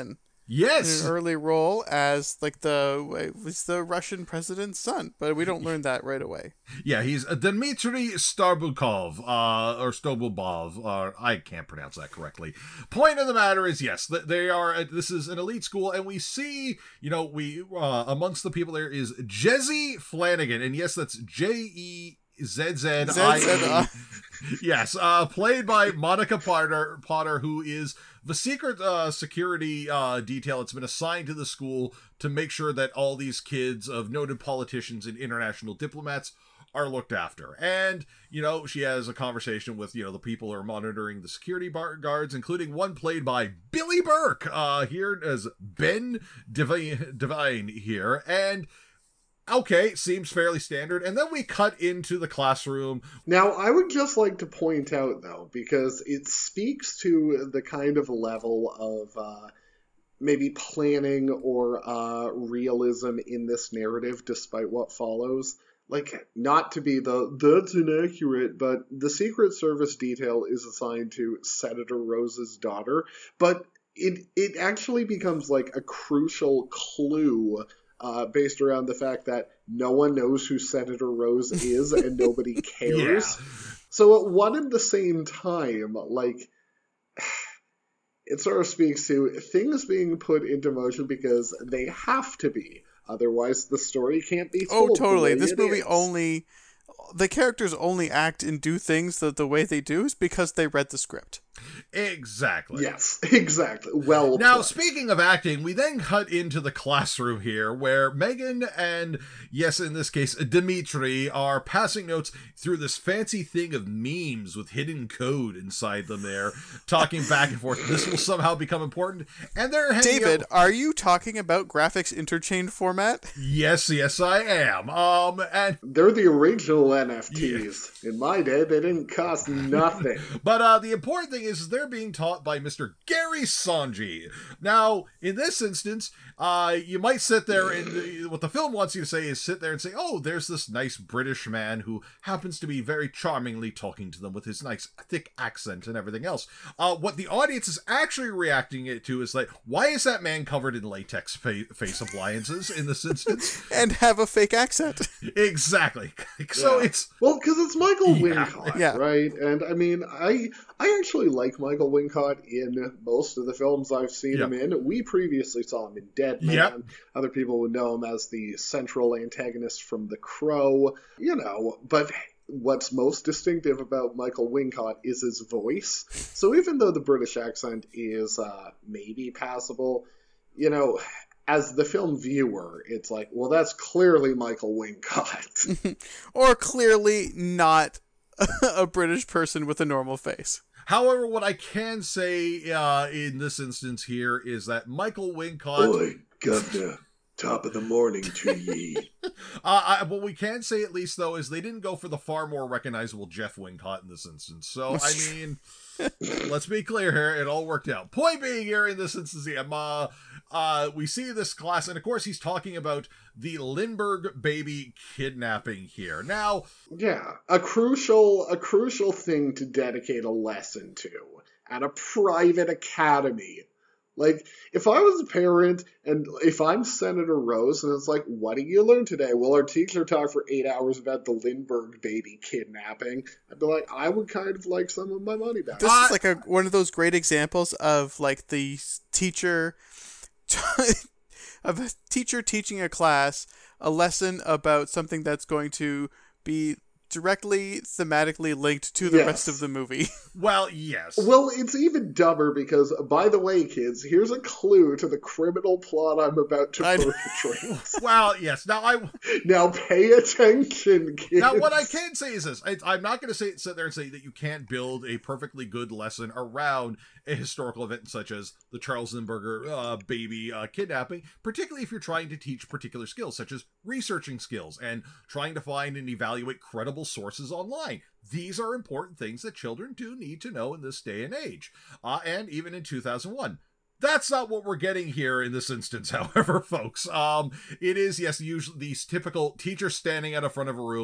Yes. in an early role as like the was the Russian president's son, but we don't learn that right away. Yeah, he's Dmitry Starbukov, uh, or Stobubov, or I can't pronounce that correctly. Point of the matter is, yes, they are. This is an elite school, and we see, you know, we uh, amongst the people there is Jezzy Flanagan, and yes, that's J E Z Z I E. Yes, uh, played by Monica Potter, Potter, who is the secret uh, security uh, detail that's been assigned to the school to make sure that all these kids of noted politicians and international diplomats are looked after. And, you know, she has a conversation with, you know, the people who are monitoring the security bar- guards, including one played by Billy Burke, uh, here as Ben Devine, Devine here. And okay, seems fairly standard. And then we cut into the classroom. Now, I would just like to point out, though, because it speaks to the kind of level of uh, maybe planning or uh, realism in this narrative, despite what follows. Like, not to be the, that's inaccurate, but the Secret Service detail is assigned to Senator Rose's daughter. But it it actually becomes, like, a crucial clue Uh, based around the fact that no one knows who Senator Rose is and nobody cares. Yeah. So at one and the same time, like, it sort of speaks to things being put into motion because they have to be. Otherwise, the story can't be told. Oh, totally. This movie is. only... The characters only act and do things the, the way they do is because they read the script. Exactly. Yes, exactly. Well Now, put. Speaking of acting, we then cut into the classroom here where Megan and, yes, in this case, Dimitri are passing notes through this fancy thing of memes with hidden code inside them there, talking back and forth. This will somehow become important. And they're hanging David, out. Are you talking about graphics interchange format? Yes, yes, I am. Um, and They're the original N F Ts. Yeah. In my day, they didn't cost nothing. But uh, the important thing is they're being taught by Mister Gary Sanji. Now, in this instance, uh, you might sit there and what the film wants you to say is sit there and say, oh, there's this nice British man who happens to be very charmingly talking to them with his nice thick accent and everything else. Uh, what the audience is actually reacting it to is like, why is that man covered in latex fa- face appliances in this instance? And have a fake accent. Exactly. So yeah. it's... Well, because it's Michael yeah. Wincott, yeah. right? And I mean, I I actually like Michael Wincott in most of the films I've seen yep. him in. We previously saw him in Dead Man. Yep. Other people would know him as the central antagonist from The Crow, you know, but what's most distinctive about Michael Wincott is his voice. So even though the British accent is uh, maybe passable, you know, as the film viewer, it's like, well, that's clearly Michael Wincott. Or clearly not a British person with a normal face. However, what I can say uh, in this instance here is that Michael Wincott... Oi, governor, top of the morning to ye. uh, I, what we can say at least, though, is they didn't go for the far more recognizable Jeff Wincott in this instance. So, I mean, let's be clear here, it all worked out. Point being here in this instance, yeah, uh, uh, we see this class, and of course he's talking about the Lindbergh baby kidnapping here. Now, yeah, a crucial, a crucial thing to dedicate a lesson to at a private academy. Like, if I was a parent and if I'm Senator Rose and it's like, what did you learn today? Well, our teacher talked for eight hours about the Lindbergh baby kidnapping. I'd be like, I would kind of like some of my money back. This uh, is like a one of those great examples of like the teacher of a teacher teaching a class a lesson about something that's going to be directly thematically linked to the yes. rest of the movie. Well, yes. Well, it's even dumber because, by the way, kids, here's a clue to the criminal plot I'm about to perpetrate. Well, yes. Now, I... Now, pay attention, kids. Now, what I can say is this. I, I'm not going to say sit there and say that you can't build a perfectly good lesson around a historical event such as the Charles Lindbergh uh, baby uh, kidnapping, particularly if you're trying to teach particular skills, such as researching skills and trying to find and evaluate credible sources online. These are important things that children do need to know in this day and age, uh, and even in two thousand one. That's not what we're getting here in this instance, however, folks. Um, it is, yes, usually these typical teachers standing at the front of a room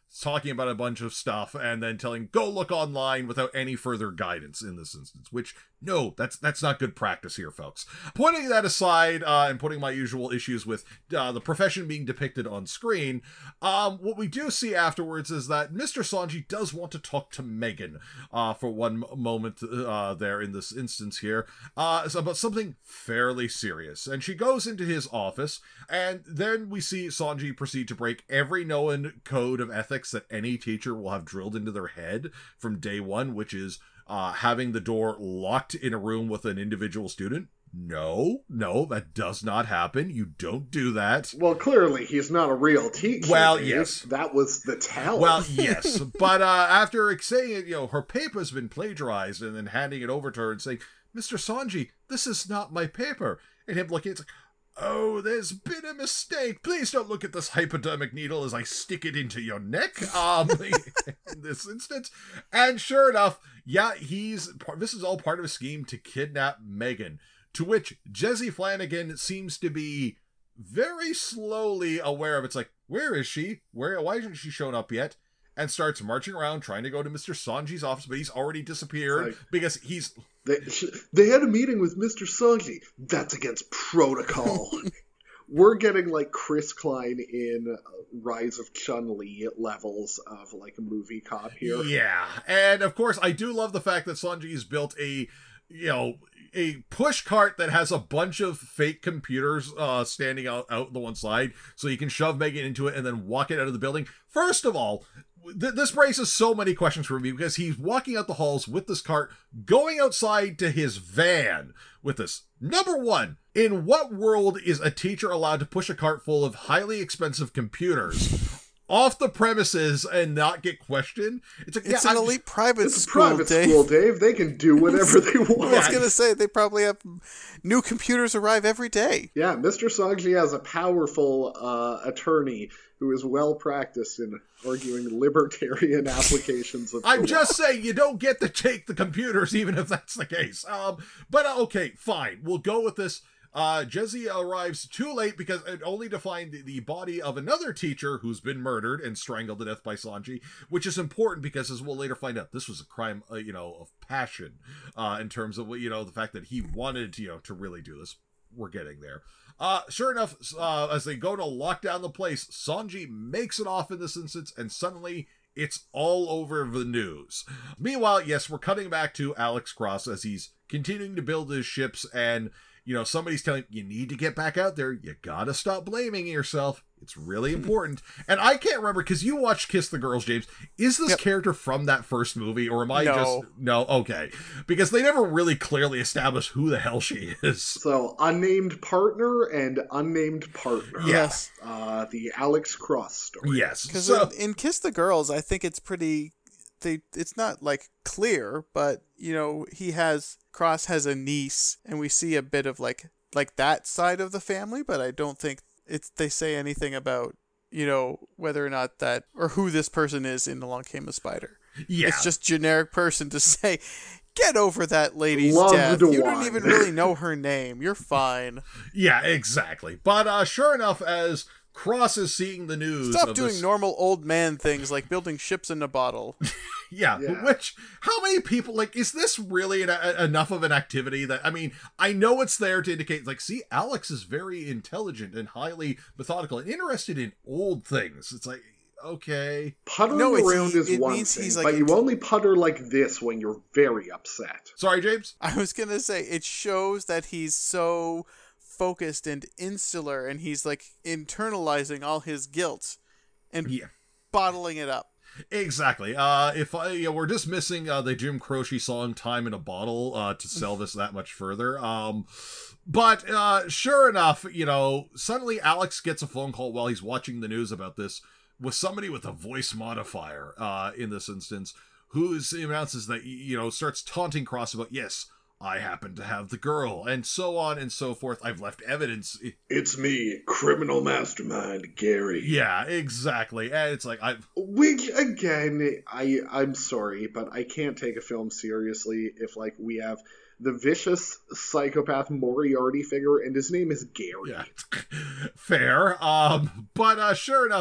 talking about a bunch of stuff and then telling go look online without any further guidance in this instance, which no, that's that's not good practice here, folks. Putting that aside uh, and putting my usual issues with uh, the profession being depicted on screen, um, what we do see afterwards is that Mister Sanji does want to talk to Megan uh, for one moment uh, there in this instance here uh, about something fairly serious. And she goes into his office, and then we see Sanji proceed to break every known code of ethics that any teacher will have drilled into their head from day one, which is uh, having the door locked in a room with an individual student. No, no, that does not happen. You don't do that. Well, clearly he's not a real teacher. Well, Dave. yes. That was the talent. Well, yes. But uh, after saying it, you know, her paper's been plagiarized, and then handing it over to her and saying, Mister Sanji, this is not my paper. And him looking, it's like, oh, there's been a mistake. Please don't look at this hypodermic needle as I stick it into your neck. Um, in this instance. And sure enough, yeah, he's, this is all part of a scheme to kidnap Megan. To which Jesse Flanagan seems to be very slowly aware of. It's like, where is she? Where? Why hasn't she shown up yet? And starts marching around trying to go to Mister Sanji's office, but he's already disappeared like, because he's... They, they had a meeting with Mister Sanji. That's against protocol. We're getting like Chris Klein in Rise of Chun-Li levels of like a movie cop here. Yeah, and of course, I do love the fact that Sanji has built a, you know... a push cart that has a bunch of fake computers uh, standing out, out the one side, so you can shove Megan into it and then walk it out of the building. First of all, th- this raises so many questions for me, because he's walking out the halls with this cart, going outside to his van with this. Number one, in what world is a teacher allowed to push a cart full of highly expensive computers off the premises and not get questioned? It's, like, it's yeah, an I'm, elite private it's school, a private Dave. school, Dave. They can do whatever they want. I was going to say, they probably have new computers arrive every day. Yeah, Mister Sanji has a powerful uh, attorney who is well practiced in arguing libertarian applications of I'm the just law. saying, you don't get to take the computers, even if that's the case. Um, but uh, okay, fine. We'll go with this. Uh, Jesse arrives too late because it only to find the, the body of another teacher who's been murdered and strangled to death by Sanji, which is important because, as we'll later find out, this was a crime, uh, you know, of passion, uh, in terms of, you know, the fact that he wanted to, you know, to really do this. We're getting there. Uh, sure enough, uh, as they go to lock down the place, Sanji makes it off in this instance, and suddenly it's all over the news. Meanwhile, yes, we're cutting back to Alex Cross as he's continuing to build his ships, and you know, somebody's telling him, you need to get back out there. You gotta stop blaming yourself. It's really important. And I can't remember, because you watched Kiss the Girls, James. Is this yep. character from that first movie, or am I no. just... No, okay. Because they never really clearly established who the hell she is. So, unnamed partner and unnamed partner. Yes. Uh, the Alex Cross story. Yes. Because so, in, in Kiss the Girls, I think it's pretty... They, it's not, like, clear, but, you know, he has... Cross has a niece, and we see a bit of like like that side of the family, but I don't think it's they say anything about, you know, whether or not that or who this person is in Along Came a Spider. Yeah. It's just generic person to say, get over that lady's Loved death. You one. don't even really know her name. You're fine. Yeah, exactly. But uh, sure enough, as Cross is seeing the news. Stop of doing this... normal old man things like building ships in a bottle. yeah, yeah, which, how many people, like, is this really an, a, enough of an activity that, I mean, I know it's there to indicate, like, see, Alex is very intelligent and highly methodical and interested in old things. It's like, okay. Puttering no, around is it one means thing, he's like but you int- only putter like this when you're very upset. Sorry, James? I was going to say, it shows that he's so focused and insular, and he's like internalizing all his guilt and yeah. bottling it up. Exactly. Uh, if I, you know, we're just missing uh, the Jim Croce song "Time in a Bottle" uh, to sell this that much further. Um, but uh, sure enough, you know, suddenly Alex gets a phone call while he's watching the news about this with somebody with a voice modifier. Uh, in this instance, who announces that, you know, starts taunting Cross about, yes, I happen to have the girl, and so on and so forth. I've left evidence. It's me, criminal mastermind, Gary. Yeah, exactly. And it's like, I've... Which, again, I, I'm sorry, but I can't take a film seriously if, like, we have the vicious psychopath Moriarty figure, and his name is Gary. Yeah. Fair. Um, but uh, sure enough,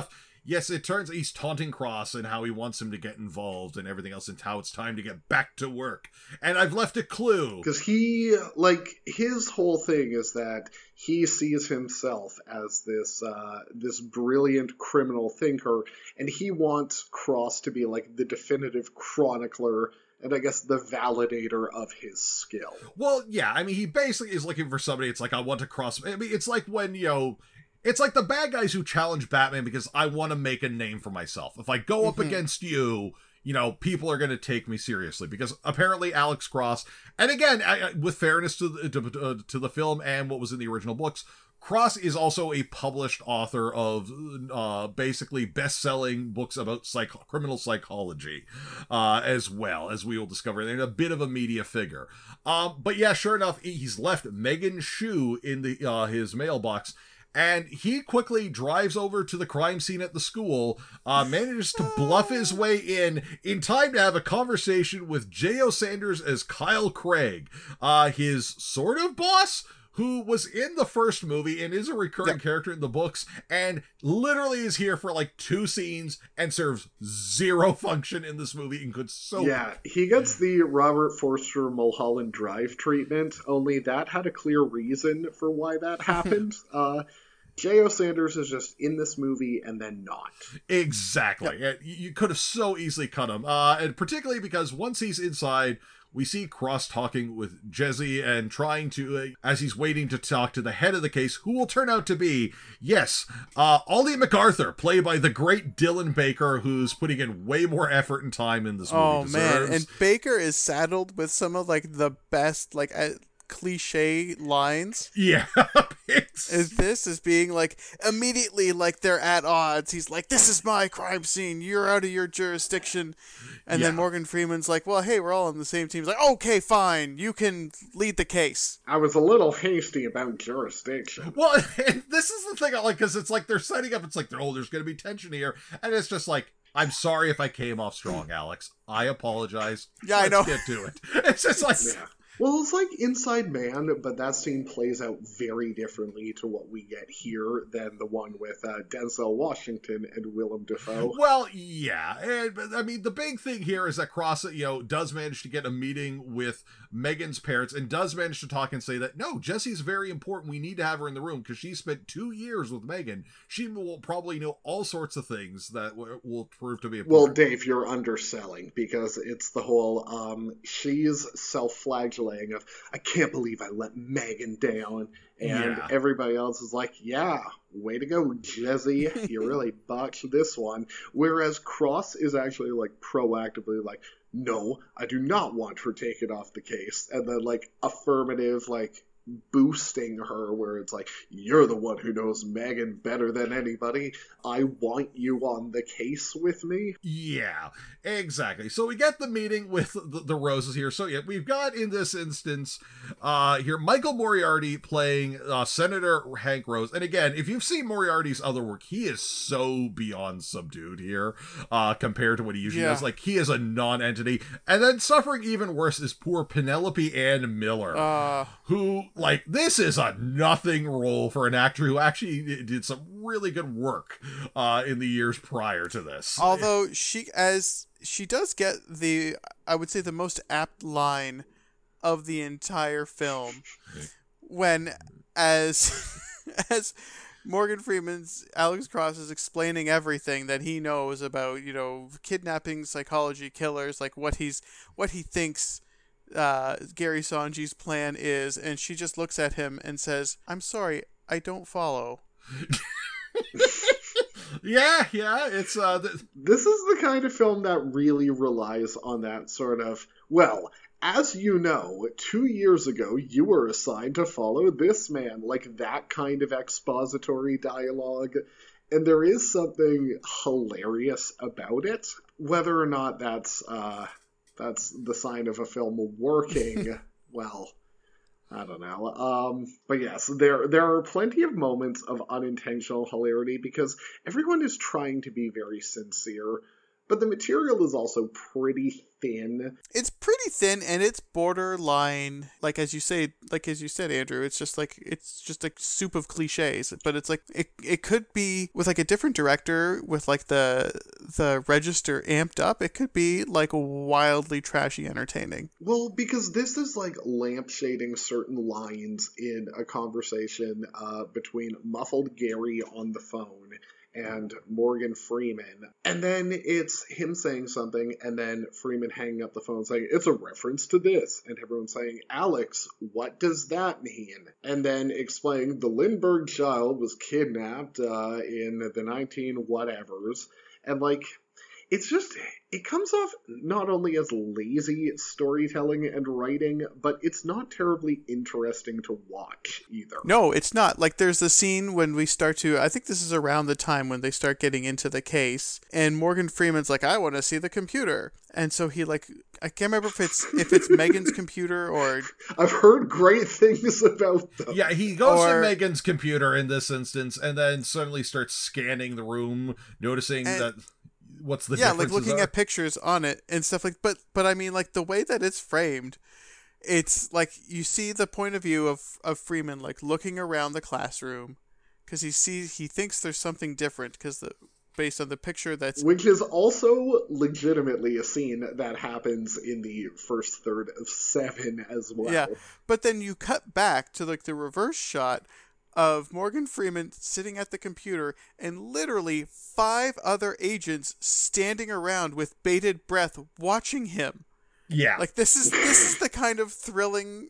yes, it turns he's taunting Cross and how he wants him to get involved and everything else, and how it's time to get back to work. And I've left a clue. Because he, like, his whole thing is that he sees himself as this uh, this brilliant criminal thinker, and he wants Cross to be, like, the definitive chronicler and I guess the validator of his skill. Well, yeah, I mean, he basically is looking for somebody. It's like, I want to cross. I mean, it's like when, you know, it's like the bad guys who challenge Batman because I want to make a name for myself. If I go up mm-hmm. against you, you know, people are going to take me seriously, because apparently Alex Cross, and again, I, with fairness to the, to, to the film and what was in the original books, Cross is also a published author of uh, basically best-selling books about psych- criminal psychology, uh, as well, as we will discover, and a bit of a media figure. Um, but yeah, sure enough, he's left Megan's shoe in the uh, his mailbox, and he quickly drives over to the crime scene at the school, uh, manages to bluff his way in, in time to have a conversation with J O Sanders as Kyle Craig, uh, his sort of boss, who was in the first movie and is a recurring yep. character in the books, and literally is here for like two scenes and serves zero function in this movie and could so... Yeah, he gets the Robert Forster Mulholland Drive treatment, only that had a clear reason for why that happened. uh, J O Sanders is just in this movie and then not. Exactly. Yep. You could have so easily cut him. Uh, and particularly because once he's inside, we see Cross talking with Jesse and trying to, uh, as he's waiting to talk to the head of the case, who will turn out to be, yes, uh, Ollie MacArthur, played by the great Dylan Baker, who's putting in way more effort and time in this movie. Oh, deserves. man. And Baker is saddled with some of, like, the best, like, uh, cliche lines. Yeah. Is this as being like immediately like they're at odds. He's like, this is my crime scene, you're out of your jurisdiction. And yeah. then Morgan Freeman's like, well, hey, we're all on the same team. He's like, okay, fine, you can lead the case. I was a little hasty about jurisdiction. Well, this is the thing I like, because it's like they're setting up, it's like, oh, there's going to be tension here, and it's just like, I'm sorry if I came off strong, Alex. I apologize. Yeah, Let's I know. get to it. It's just like... Yeah. Well, it's like Inside Man, but that scene plays out very differently to what we get here than the one with uh, Denzel Washington and Willem Dafoe. Well, yeah. And, I mean, the big thing here is that Cross, you know, does manage to get a meeting with Megan's parents and does manage to talk and say that, no, Jessie's very important. We need to have her in the room because she spent two years with Megan. She will probably know all sorts of things that w- will prove to be important. Well, Dave, you're underselling, because it's the whole, um, she's self-flagellating of, I can't believe I let Megan down, and yeah. everybody else is like, yeah, way to go, Jesse, you really botched this one. Whereas Cross is actually like proactively like, no, I do not want her taken off the case, and then like affirmative like boosting her, where it's like, you're the one who knows Megan better than anybody. I want you on the case with me. Yeah, exactly. So we get the meeting with the, the Roses here. So yeah, we've got in this instance uh here Michael Moriarty playing uh, Senator Hank Rose. And again, if you've seen Moriarty's other work, he is so beyond subdued here uh compared to what he usually yeah. does. Like, he is a non-entity. And then suffering even worse is poor Penelope Ann Miller, uh... who, like, this is a nothing role for an actor who actually did some really good work uh, in the years prior to this. Although she, as she does get the, I would say, the most apt line of the entire film, when as as Morgan Freeman's Alex Cross is explaining everything that he knows about, you know, kidnapping, psychology, killers, like what he's what he thinks uh, Gary Sanji's plan is, and she just looks at him and says, "I'm sorry, I don't follow." yeah, yeah, it's uh. Th- this is the kind of film that really relies on that sort of, well, as you know, two years ago you were assigned to follow this man, like that kind of expository dialogue. And there is something hilarious about it, whether or not that's uh. That's the sign of a film working. Well, I don't know. Um, but yes, there there are plenty of moments of unintentional hilarity because everyone is trying to be very sincere. But the material is also pretty thin. It's pretty thin, and it's borderline, like as you say, like as you said, Andrew. It's just like it's just a soup of cliches. But it's like it, it could be with like a different director with like the the register amped up. It could be like wildly trashy entertaining. Well, because this is like lampshading certain lines in a conversation uh, between muffled Gary on the phone and Morgan Freeman. And then it's him saying something, and then Freeman hanging up the phone saying, it's a reference to this. And everyone saying, Alex, what does that mean? And then explaining the Lindbergh child was kidnapped uh, in the nineteen whatevers. And like, it's just, it comes off not only as lazy storytelling and writing, but it's not terribly interesting to watch either. No, it's not. Like, there's the scene when we start to, I think this is around the time when they start getting into the case, and Morgan Freeman's like, I want to see the computer. And so he, like, I can't remember if it's if it's Megan's computer or... I've heard great things about them. Yeah, he goes or... to Megan's computer in this instance, and then suddenly starts scanning the room, noticing and... that... What's the yeah, like differences looking are. at pictures on it and stuff like. But but I mean, like the way that it's framed, it's like you see the point of view of of Freeman like looking around the classroom because he sees he thinks there's something different because the based on the picture that's which is also legitimately a scene that happens in the first third of Seven as well. Yeah, but then you cut back to like the reverse shot of Morgan Freeman sitting at the computer and literally five other agents standing around with bated breath watching him. Yeah. Like this is this is the kind of thrilling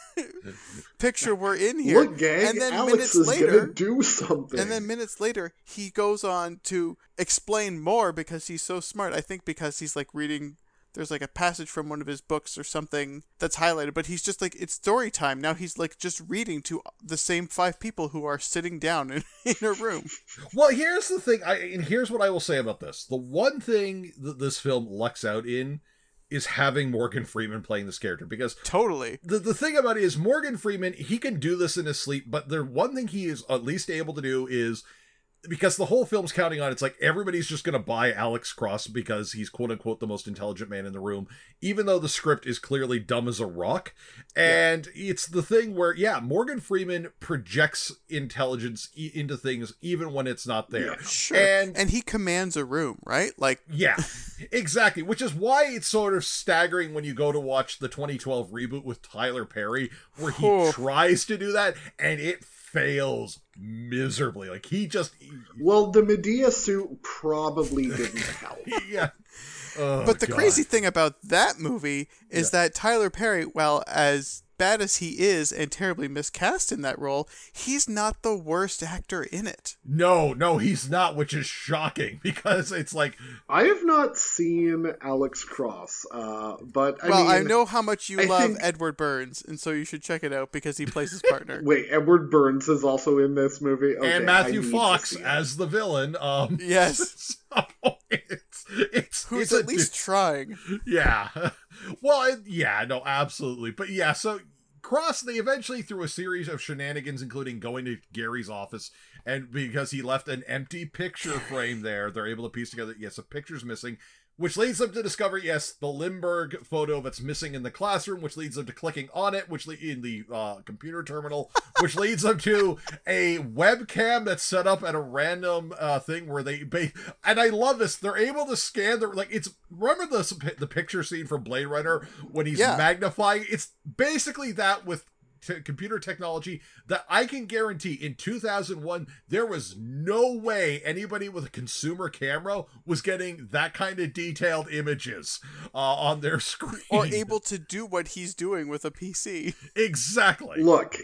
picture we're in here. Look, gang, and then Alex minutes is later, gonna do something. And then minutes later, he goes on to explain more because he's so smart. I think because he's like reading there's like a passage from one of his books or something that's highlighted, but he's just like, it's story time. Now he's like just reading to the same five people who are sitting down in, in a room. Well, here's the thing, I, and here's what I will say about this. The one thing that this film lucks out in is having Morgan Freeman playing this character, because totally the, the thing about it is Morgan Freeman, he can do this in his sleep, but the one thing he is at least able to do is, because the whole film's counting on, it's like everybody's just going to buy Alex Cross because he's quote-unquote the most intelligent man in the room, even though the script is clearly dumb as a rock. And yeah. It's the thing where, yeah, Morgan Freeman projects intelligence e- into things even when it's not there. Yeah, sure. And, and he commands a room, right? Like, yeah, exactly. Which is why it's sort of staggering when you go to watch the twenty twelve reboot with Tyler Perry, where he oh. tries to do that, and it fails miserably. Like he just he, well the Medea suit probably didn't help. Yeah. Oh, but the God. crazy thing about that movie is yeah. that Tyler Perry, well, as bad as he is and terribly miscast in that role, he's not the worst actor in it. No, no, he's not, which is shocking because it's like... I have not seen Alex Cross, uh, but I well, mean... I know how much you I love think... Edward Burns, and so you should check it out because he plays his partner. Wait, Edward Burns is also in this movie? Okay, and Matthew Fox as the villain. Um, yes. So it's, it's, Who's it's at a, least trying. Yeah. Well, it, yeah, no, absolutely. But yeah, so Cross, they eventually, through a series of shenanigans, including going to Gary's office, and because he left an empty picture frame there, they're able to piece together, yes, a picture's missing, which leads them to discover, yes, the Lindbergh photo that's missing in the classroom, which leads them to clicking on it, which le- in the uh, computer terminal, which leads them to a webcam that's set up at a random uh, thing where they, ba- and I love this, they're able to scan the, like, it's, remember the, the picture scene from Blade Runner when he's yeah. magnifying? It's basically that with T- computer technology that I can guarantee in two thousand one there was no way anybody with a consumer camera was getting that kind of detailed images uh, on their screen or able to do what he's doing with a P C. Exactly. Look,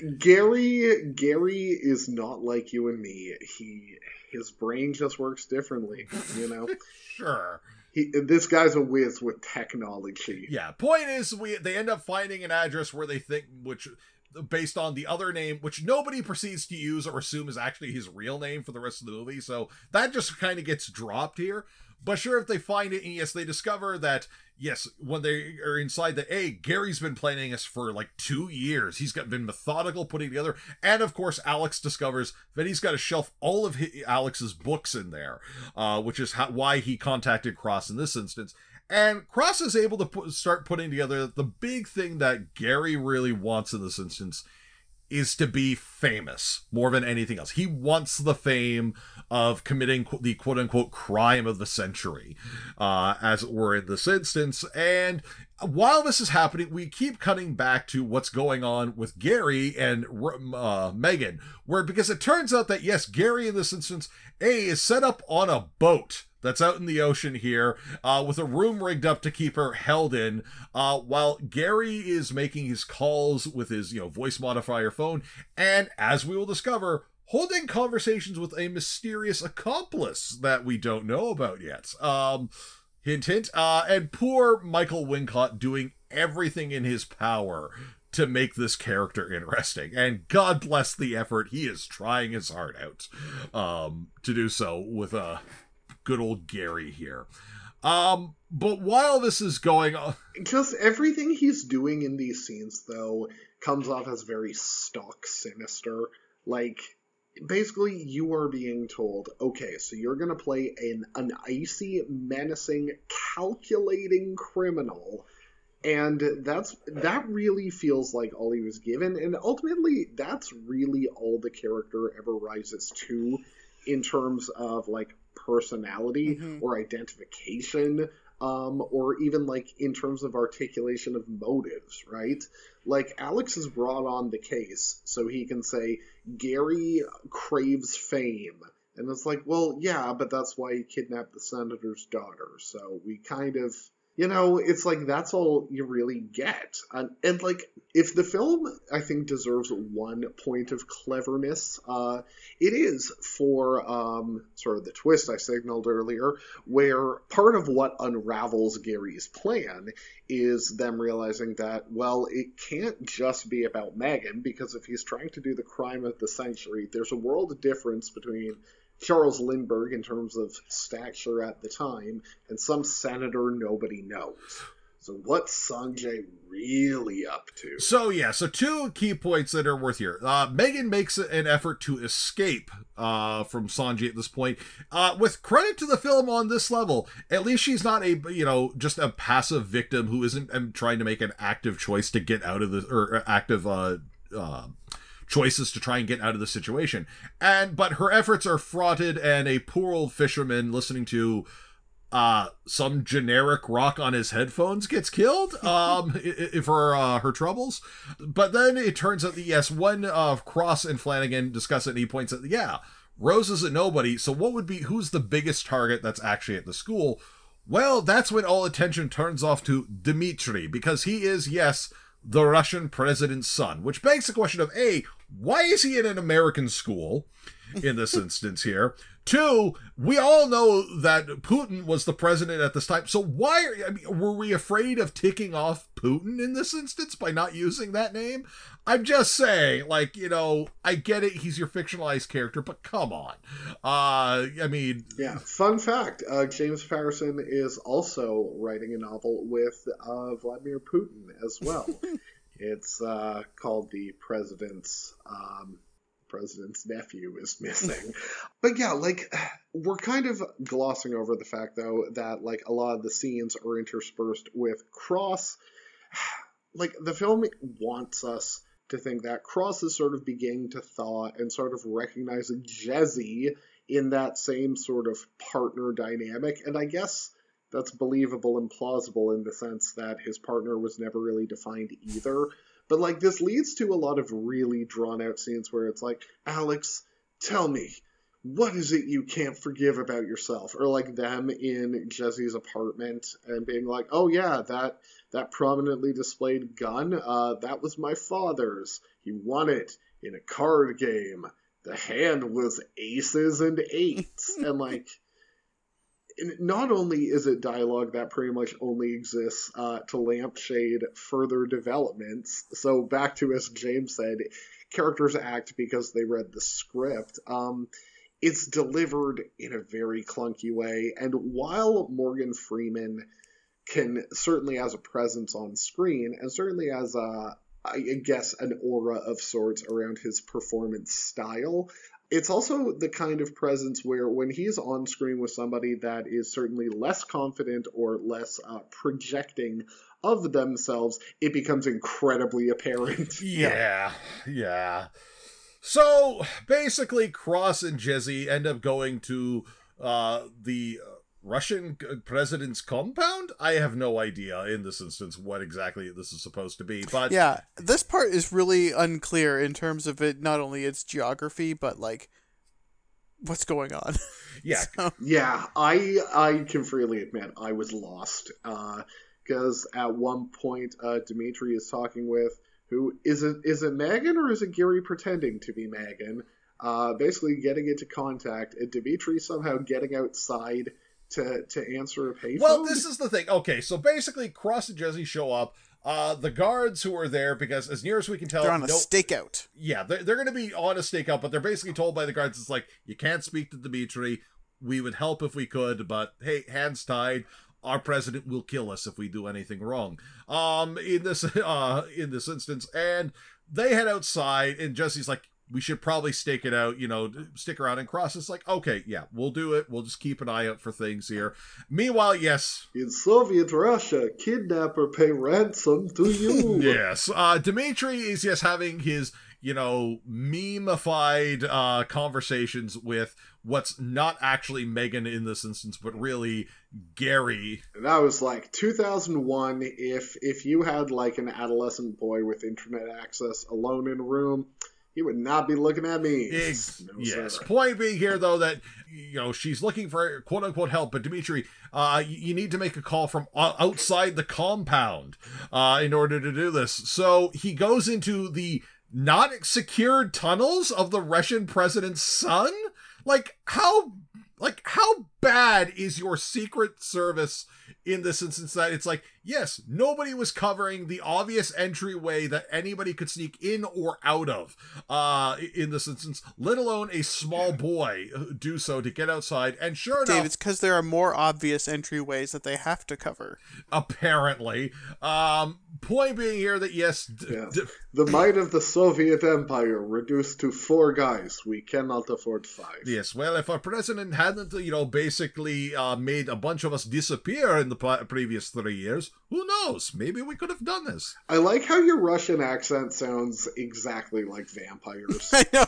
Gary Gary is not like you and me. He his brain just works differently, you know. Sure. He, this guy's a whiz with technology. Yeah. Point is, we they end up finding an address where they think, which based on the other name, which nobody proceeds to use or assume is actually his real name for the rest of the movie. So that just kind of gets dropped here. But sure, if they find it, and yes, they discover that, yes, when they are inside that, hey, Gary's been planning this for like two years. He's got been methodical putting together. And of course, Alex discovers that he's got to shelf all of his, Alex's books in there, uh, which is how, why he contacted Cross in this instance. And Cross is able to put, start putting together the big thing that Gary really wants in this instance is to be famous more than anything else. He wants the fame of committing the quote-unquote crime of the century, uh, as it were in this instance. And while this is happening, we keep cutting back to what's going on with Gary and uh, Megan, where because it turns out that, yes, Gary in this instance, A, is set up on a boat that's out in the ocean here, uh, with a room rigged up to keep her held in, uh, while Gary is making his calls with his, you know, voice modifier phone, and as we will discover, holding conversations with a mysterious accomplice that we don't know about yet. Um, hint, hint. Uh, and poor Michael Wincott doing everything in his power to make this character interesting. And God bless the effort. He is trying his heart out, um, to do so with a good old Gary here. Um, but while this is going on... Just everything he's doing in these scenes, though, comes off as very stock sinister. Like, basically, you are being told, okay, so you're gonna play an, an icy, menacing, calculating criminal, and that's that really feels like all he was given, and ultimately, that's really all the character ever rises to in terms of, like, personality mm-hmm. or identification, um, or even, like, in terms of articulation of motives, right? Like, Alex is brought on the case so he can say, Gary craves fame. And it's like, well, yeah, but that's why he kidnapped the senator's daughter. So we kind of... You know, it's like, that's all you really get. And, and, like, if the film, I think, deserves one point of cleverness, uh, it is for um, sort of the twist I signaled earlier, where part of what unravels Gary's plan is them realizing that, well, it can't just be about Megan, because if he's trying to do the crime of the century, there's a world of difference between Charles Lindbergh in terms of stature at the time, and some senator nobody knows. So what's Sanjay really up to? So yeah, so two key points that are worth here. Uh, Megan makes an effort to escape uh, from Sanjay at this point. Uh, with credit to the film on this level, at least she's not a, you know, just a passive victim who isn't um, trying to make an active choice to get out of the, or active, uh, uh, choices to try and get out of the situation. And but her efforts are fraughted, and a poor old fisherman listening to uh some generic rock on his headphones gets killed um for uh, her troubles. But then it turns out that yes, when uh Cross and Flanagan discuss it, and he points out, yeah, Rose is a nobody, so what would be, who's the biggest target that's actually at the school? Well, that's when all attention turns off to Dmitri, because he is, yes, the Russian president's son, which begs the question of, A, why is he in an American school in this instance here? Two, we all know that Putin was the president at this time, so why, are, I mean, were we afraid of ticking off Putin in this instance by not using that name? I'm just saying, like, you know, I get it, he's your fictionalized character, but come on. Uh, I mean... Yeah, fun fact, uh, James Patterson is also writing a novel with uh, Vladimir Putin as well. It's uh, called The President's... Um, President's Nephew is missing. But yeah, like, we're kind of glossing over the fact, though, that, like, a lot of the scenes are interspersed with Cross. Like, the film wants us to think that Cross is sort of beginning to thaw and sort of recognizing Jesse in that same sort of partner dynamic, and I guess that's believable and plausible in the sense that his partner was never really defined either. But, like, this leads to a lot of really drawn-out scenes where it's like, Alex, tell me, what is it you can't forgive about yourself? Or, like, them in Jesse's apartment and being like, oh, yeah, that that prominently displayed gun, uh, that was my father's. He won it in a card game. The hand was aces and eights. And, like, not only is it dialogue that pretty much only exists uh, to lampshade further developments, so back to, as James said, characters act because they read the script, um, it's delivered in a very clunky way, and while Morgan Freeman can certainly has a presence on screen, and certainly has a, I guess, an aura of sorts around his performance style, it's also the kind of presence where when he's on screen with somebody that is certainly less confident or less uh, projecting of themselves, it becomes incredibly apparent. Yeah, yeah. So basically, Cross and Jesse end up going to uh, the Russian president's compound? I have no idea in this instance what exactly this is supposed to be, but yeah, this part is really unclear in terms of it, not only its geography, but like what's going on. Yeah. So. Yeah, I I can freely admit I was lost. Because uh, at one point, uh, Dimitri is talking with, who is it, is it Megan or is it Gary pretending to be Megan? Uh, basically getting into contact, and Dimitri somehow getting outside to to answer a payphone. Well, this is the thing. Okay, so basically, Cross and Jesse show up. Uh, the guards who are there, because as near as we can tell, they're on a no, stakeout. Yeah, they're, they're going to be on a stakeout, but they're basically told by the guards, it's like, you can't speak to Dimitri. We would help if we could, but hey, hands tied. Our president will kill us if we do anything wrong. Um, in this, uh, in this instance, and they head outside, and Jesse's like, we should probably stake it out, you know, stick around. And Cross is like, okay, yeah, we'll do it. We'll just keep an eye out for things here. Meanwhile, yes. In Soviet Russia, kidnapper pay ransom to you. Yes. Uh, Dimitri is, yes, having his, you know, meme-ified uh, conversations with what's not actually Megan in this instance, but really Gary. That was like two thousand one. If, if you had like an adolescent boy with internet access alone in a room, he would not be looking at me. Ex- no, yes. Sir. Point being here, though, that, you know, she's looking for quote unquote help, but Dimitri, uh, you need to make a call from outside the compound uh, in order to do this. So he goes into the not secured tunnels of the Russian president's son. Like how, like how bad is your Secret Service in this instance that it's like, yes, nobody was covering the obvious entryway that anybody could sneak in or out of uh, in this instance, let alone a small boy do so to get outside. And sure Dave, enough... it's because there are more obvious entryways that they have to cover. Apparently. Um, point being here that, yes... D- yes. d- the might of the Soviet Empire reduced to four guys. We cannot afford five. Yes, well, if our president hadn't, you know, basically uh, made a bunch of us disappear in the p- previous three years, who knows? Maybe we could have done this. I like how your Russian accent sounds exactly like vampires. I know.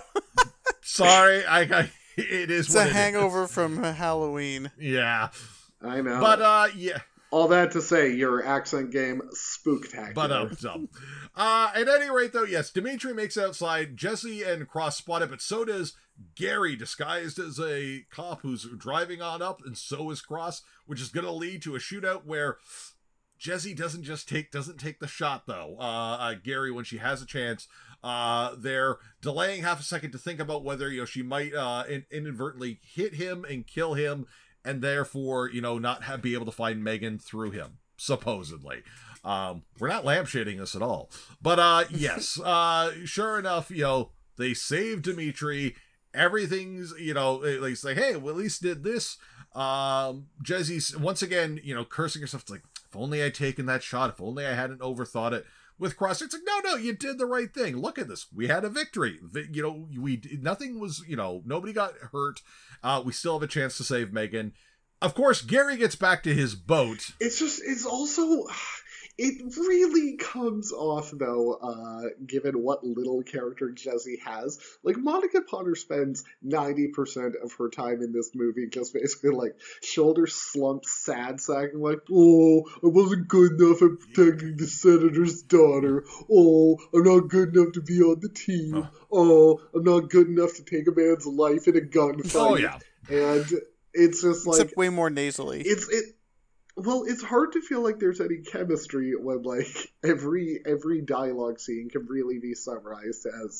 Sorry, I, I it is It's what a it hangover is. from Halloween. Yeah. I know. But, uh, yeah. All that to say, your accent game, spooktacular. But, uh, so. uh, at any rate, though, yes, Dimitri makes it outside. Jesse and Cross spot it, but so does Gary, disguised as a cop who's driving on up, and so is Cross, which is going to lead to a shootout where Jesse doesn't just take doesn't take the shot, though. Uh, uh, Gary, when she has a chance, uh, they're delaying half a second to think about whether, you know, she might uh, in- inadvertently hit him and kill him, and therefore, you know, not have, be able to find Megan through him, supposedly. Um, we're not lampshading this at all. But, uh, yes, uh, sure enough, you know, they save Dimitri. Everything's, you know, they say, hey, we at least did this. Um, Jesse's, once again, you know, cursing herself. It's like, if only I'd taken that shot. If only I hadn't overthought it. With Cross, it's like, no, no, you did the right thing. Look at this. We had a victory. You know, we nothing was, you know, nobody got hurt. Uh, we still have a chance to save Megan. Of course, Gary gets back to his boat. It's just, it's also, it really comes off, though, uh, given what little character Jesse has. Like, Monica Potter spends ninety percent of her time in this movie just basically, like, shoulder slumped, sad sagging, like, oh, I wasn't good enough at protecting the senator's daughter. Oh, I'm not good enough to be on the team. Oh, oh I'm not good enough to take a man's life in a gunfight. Oh, yeah. And it's just like... Except way more nasally. It's, it... Well, it's hard to feel like there's any chemistry when, like, every every dialogue scene can really be summarized as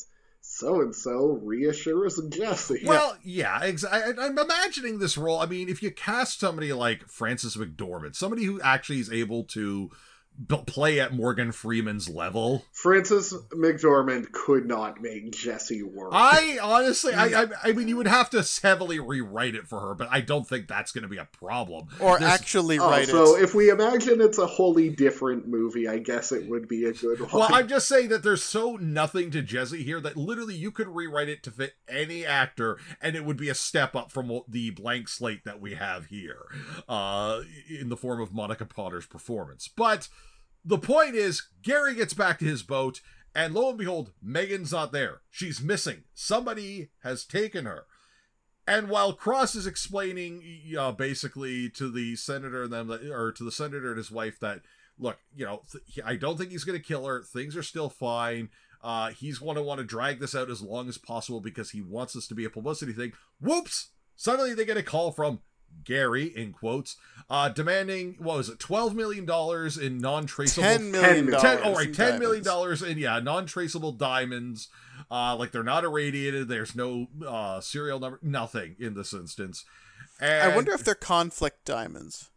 so and so reassures Jesse. Well, yeah, ex- I, I'm imagining this role. I mean, if you cast somebody like Frances McDormand, somebody who actually is able to b- play at Morgan Freeman's level. Frances McDormand could not make Jesse work. I honestly, I, I, I mean, you would have to heavily rewrite it for her, but I don't think that's going to be a problem. Or There's- actually Oh, write so it. if we imagine it's a wholly different movie, I guess it would be a good one. Well, I'm just saying that there's so nothing to Jesse here that literally you could rewrite it to fit any actor, and it would be a step up from what the blank slate that we have here, uh, in the form of Monica Potter's performance. But the point is, Gary gets back to his boat, and lo and behold, Megan's not there. She's missing. Somebody has taken her. And while Cross is explaining, uh, basically to the senator and them, that, or to the senator and his wife, that look, you know, th- I don't think he's going to kill her. Things are still fine. Uh, he's going to want to drag this out as long as possible because he wants this to be a publicity thing. Whoops! Suddenly they get a call from Gary, in quotes, uh, demanding, what was it, twelve million dollars in non-traceable... ten million dollars. ten, oh, right, in ten million diamonds. dollars in, yeah, non-traceable diamonds. Uh, like, they're not irradiated. There's no uh, serial number. Nothing in this instance. And I wonder if they're conflict diamonds.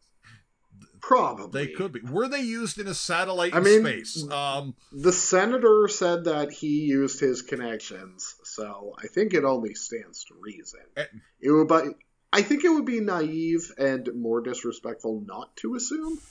Probably. they could be. Were they used in a satellite I in mean, space? Um, The senator said that he used his connections, so I think it only stands to reason. Eh. It would, but I think it would be naive and more disrespectful not to assume.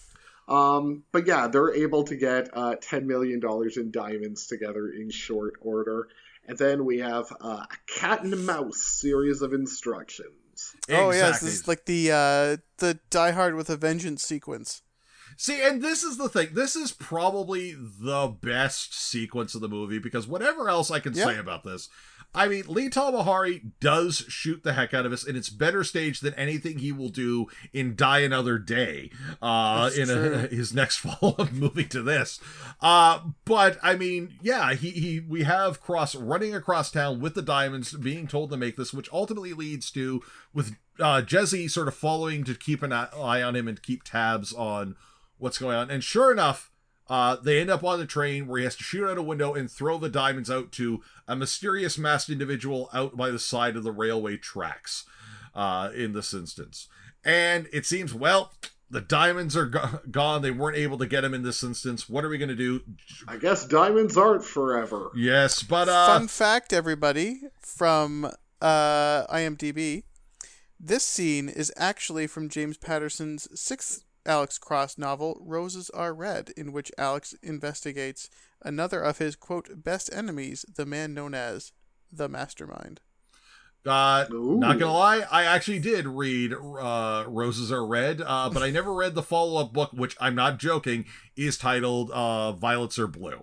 Um, but yeah, they're able to get uh, ten million dollars in diamonds together in short order. And then we have uh, a cat and mouse series of instructions. Oh yes, exactly. this is like the uh, the Die Hard with a Vengeance sequence. See, and this is the thing. This is probably the best sequence of the movie because whatever else I can Yeah. say about this, I mean, Lee Tamahori does shoot the heck out of us, and it's better staged than anything he will do in Die Another Day, uh, That's in a, true. his next follow-up movie to this. Uh, but I mean, yeah, he he we have Cross running across town with the diamonds, being told to make this, which ultimately leads to with uh, Jesse sort of following to keep an eye on him and keep tabs on what's going on. And sure enough, uh, they end up on the train where he has to shoot out a window and throw the diamonds out to a mysterious masked individual out by the side of the railway tracks, uh, in this instance. And it seems, well, the diamonds are go- gone. They weren't able to get him in this instance. What are we going to do? I guess diamonds aren't forever. Yes, but... uh Fun fact, everybody, from uh, IMDb, this scene is actually from James Patterson's sixth Alex Cross novel, Roses Are Red, in which Alex investigates another of his, quote, best enemies, the man known as the Mastermind. Uh, Ooh. not gonna lie, I actually did read uh, Roses Are Red, uh, but I never read the follow-up book, which I'm not joking, is titled uh, Violets Are Blue.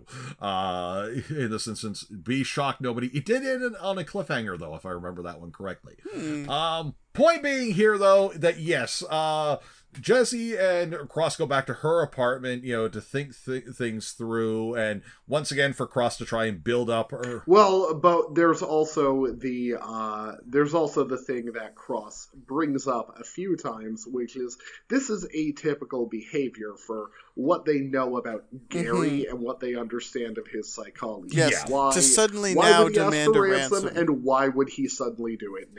Uh, in this instance, be shocked nobody. It did end on a cliffhanger, though, if I remember that one correctly. Hmm. Um, point being here, though, that yes, uh, Jesse and Cross go back to her apartment, you know, to think th- things through, and once again for Cross to try and build up her. Well, but there's also the uh, there's also the thing that Cross brings up a few times, which is this is atypical behavior for what they know about Gary and what they understand of his psychology. Yes, Yeah. Why, to suddenly why now would he ask demand for a ransom, ransom. and why would he suddenly do it now?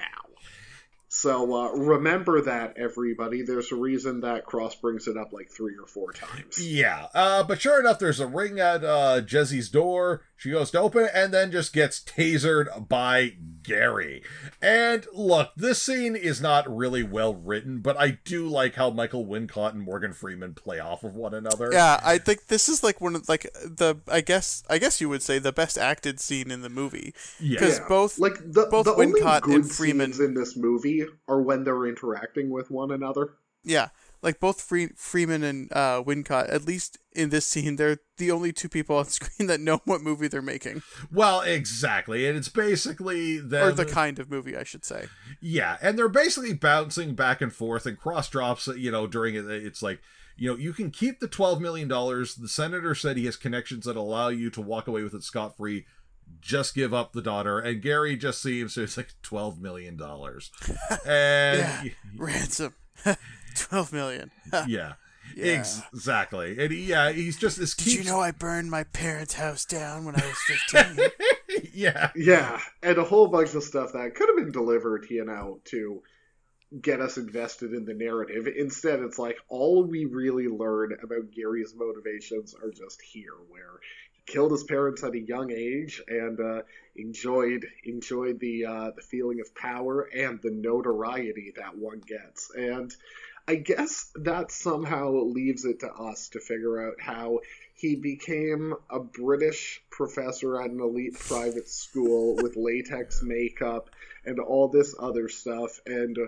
So uh, remember that, everybody. There's a reason that Cross brings it up like three or four times. Yeah, uh, but sure enough, there's a ring at uh, Jesse's door. She goes to open it and then just gets tasered by Gary. And look, this scene is not really well written, but I do like how Michael Wincott and Morgan Freeman play off of one another. Yeah, I think this is like one of like the I guess I guess you would say the best acted scene in the movie Yeah. because Yeah. both like the, both the only Wincott good and Freeman- scenes in this movie are when they're interacting with one another. yeah like both Free- Freeman and uh, Wincott, at least in this scene, they're the only two people on screen that know what movie they're making, Well, exactly, and it's basically them, or the kind of movie I should say. yeah, and they're basically bouncing back and forth, and Cross drops, you know, during it, it's like, you know, you can keep the twelve million dollars. The senator said he has connections that allow you to walk away with it scot-free. Just give up the daughter. And Gary just seems so it's like twelve million dollars. And Yeah. Ransom, twelve million. yeah. Yeah. Exactly. And he, yeah, he's just this. Did you know I burned my parents' house down when I was fifteen? Yeah. Yeah, and a whole bunch of stuff that could have been delivered, you know, to get us invested in the narrative. Instead, it's like all we really learn about Gary's motivations are just here, where he killed his parents at a young age and uh, enjoyed enjoyed the uh, the feeling of power and the notoriety that one gets. And I guess that somehow leaves it to us to figure out how he became a British professor at an elite private school with latex makeup and all this other stuff, and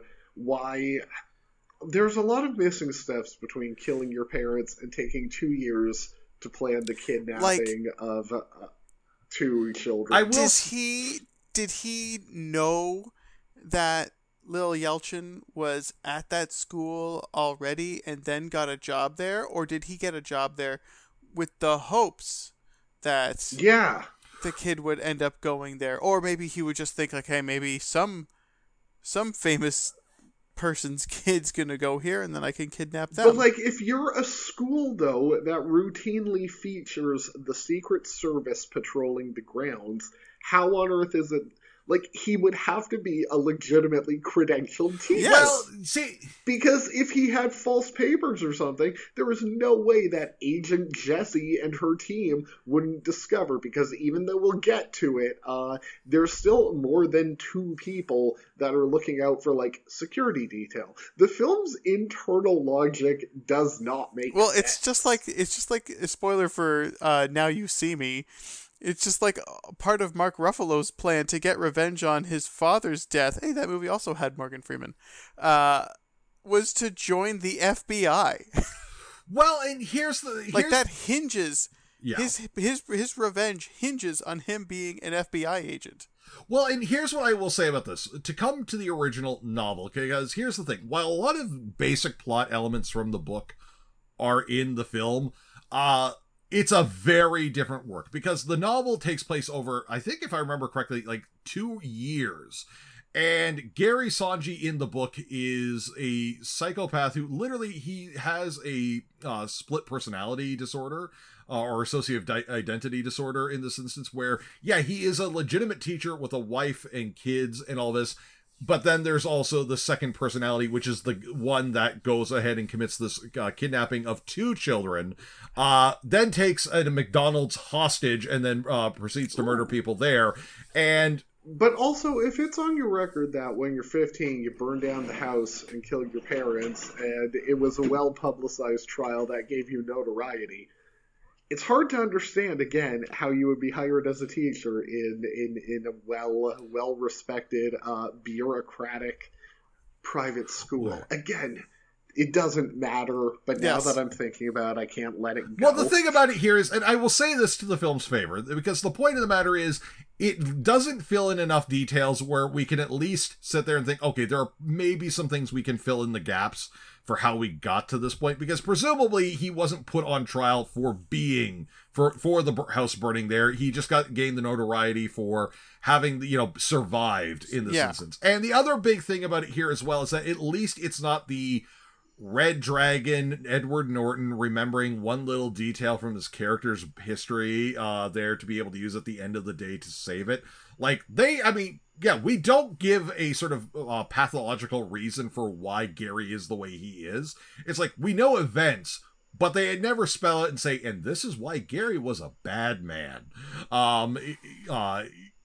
why there's a lot of missing steps between killing your parents and taking two years to plan the kidnapping like, of uh, two children. I will... Does he, did he know that Lil Yelchin was at that school already and then got a job there? Or did he get a job there with the hopes that yeah. the kid would end up going there? Or maybe he would just think like, hey, maybe some some famous person's kid's gonna go here and then I can kidnap them. But like, if you're a school though that routinely features the Secret Service patrolling the grounds, how on earth is it like he would have to be a legitimately credentialed teacher? Yes. Well, see, because if he had false papers or something, there was no way that Agent Jessie and her team wouldn't discover, because even though we'll get to it, uh, there's still more than two people that are looking out for, like, security detail. The film's internal logic does not make well, sense. Well, it's just like, it's just like a spoiler for uh, Now You See Me. It's just like part of Mark Ruffalo's plan to get revenge on his father's death. Hey, that movie also had Morgan Freeman. Uh, was to join the F B I. Well, and here's the here's... like that hinges. Yeah. His his his revenge hinges on him being an F B I agent. Well, and here's what I will say about this. To come to the original novel, because here's the thing. While a lot of basic plot elements from the book are in the film, uh, it's a very different work, because the novel takes place over, I think if I remember correctly, like two years. And Gary Sanji in the book is a psychopath who literally, he has a uh, split personality disorder uh, or associative di- identity disorder in this instance, where, yeah, he is a legitimate teacher with a wife and kids and all this. But then there's also the second personality, which is the one that goes ahead and commits this uh, kidnapping of two children, uh, then takes a McDonald's hostage and then uh, proceeds to murder people there. And But also, if it's on your record that when you're fifteen, you burned down the house and killed your parents, and it was a well-publicized trial that gave you notoriety, it's hard to understand, again, how you would be hired as a teacher in in, in a well, well-respected, uh, bureaucratic private school. Right. Again, it doesn't matter, but now Yes. that I'm thinking about it, I can't let it go. Well, the thing about it here is, and I will say this to the film's favor, because the point of the matter is, it doesn't fill in enough details where we can at least sit there and think, okay, there are maybe some things we can fill in the gaps for how we got to this point, because presumably he wasn't put on trial for being, for, for the house burning there. He just got gained the notoriety for having, you know, survived in this Yeah. instance. And the other big thing about it here as well is that at least it's not the Red Dragon, Edward Norton remembering one little detail from his character's history uh, there to be able to use at the end of the day to save it. Like, they, I mean, yeah, we don't give a sort of uh, pathological reason for why Gary is the way he is. It's like, we know events, but they had never spell it and say, and this is why Gary was a bad man um, uh,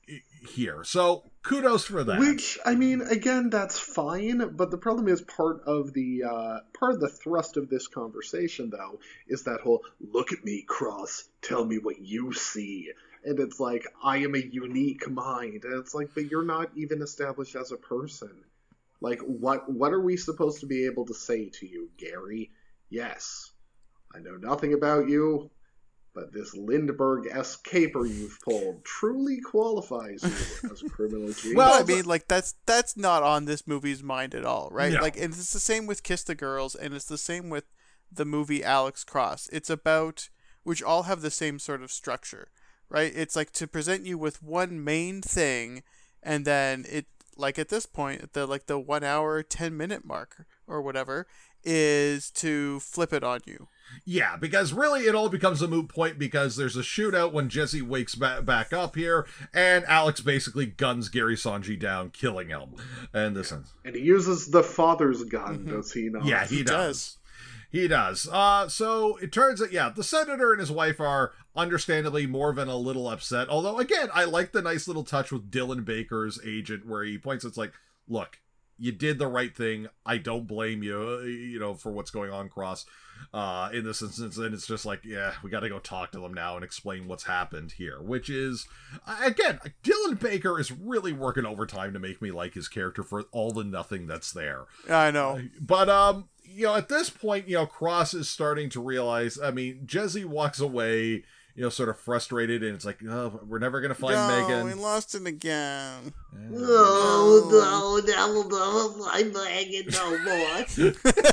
here. So, kudos for that. Which, I mean, again, that's fine, but the problem is part of the uh, part of the thrust of this conversation, though, is that whole, look at me, Cross, tell me what you see. And it's like, I am a unique mind. And it's like, but you're not even established as a person. Like, what what are we supposed to be able to say to you, Gary? Yes, I know nothing about you, but this Lindbergh-esque caper you've pulled truly qualifies you as a criminal genius. Well, I mean, like, that's that's not on this movie's mind at all, right? No. Like, and it's the same with Kiss the Girls, and it's the same with the movie Alex Cross. It's about, which all have the same sort of structure, right? It's like to present you with one main thing, and then it, like at this point, at the like the one hour, ten minute mark or whatever, is to flip it on you. Yeah, because really it all becomes a moot point because there's a shootout when Jesse wakes ba- back up here, and Alex basically guns Gary Sanji down, killing him. And this is... And he uses the father's gun, Mm-hmm. does he not? Yeah, he, He does. does. He does. Uh, so it turns out, yeah, the senator and his wife are understandably more than a little upset. Although, again, I like the nice little touch with Dylan Baker's agent where he points, it's like, look, you did the right thing. I don't blame you, you know, for what's going on, Cross. Uh, in this instance, and it's just like, yeah, we got to go talk to them now and explain what's happened here, which is, again, Dylan Baker is really working overtime to make me like his character for all the nothing that's there. I know. Uh, but, um, you know, at this point, you know, Cross is starting to realize, I mean, Jesse walks away, you know, sort of frustrated, and it's like, oh, we're never going to find no, Megan. we lost it again. No, no, never, never find Megan no more.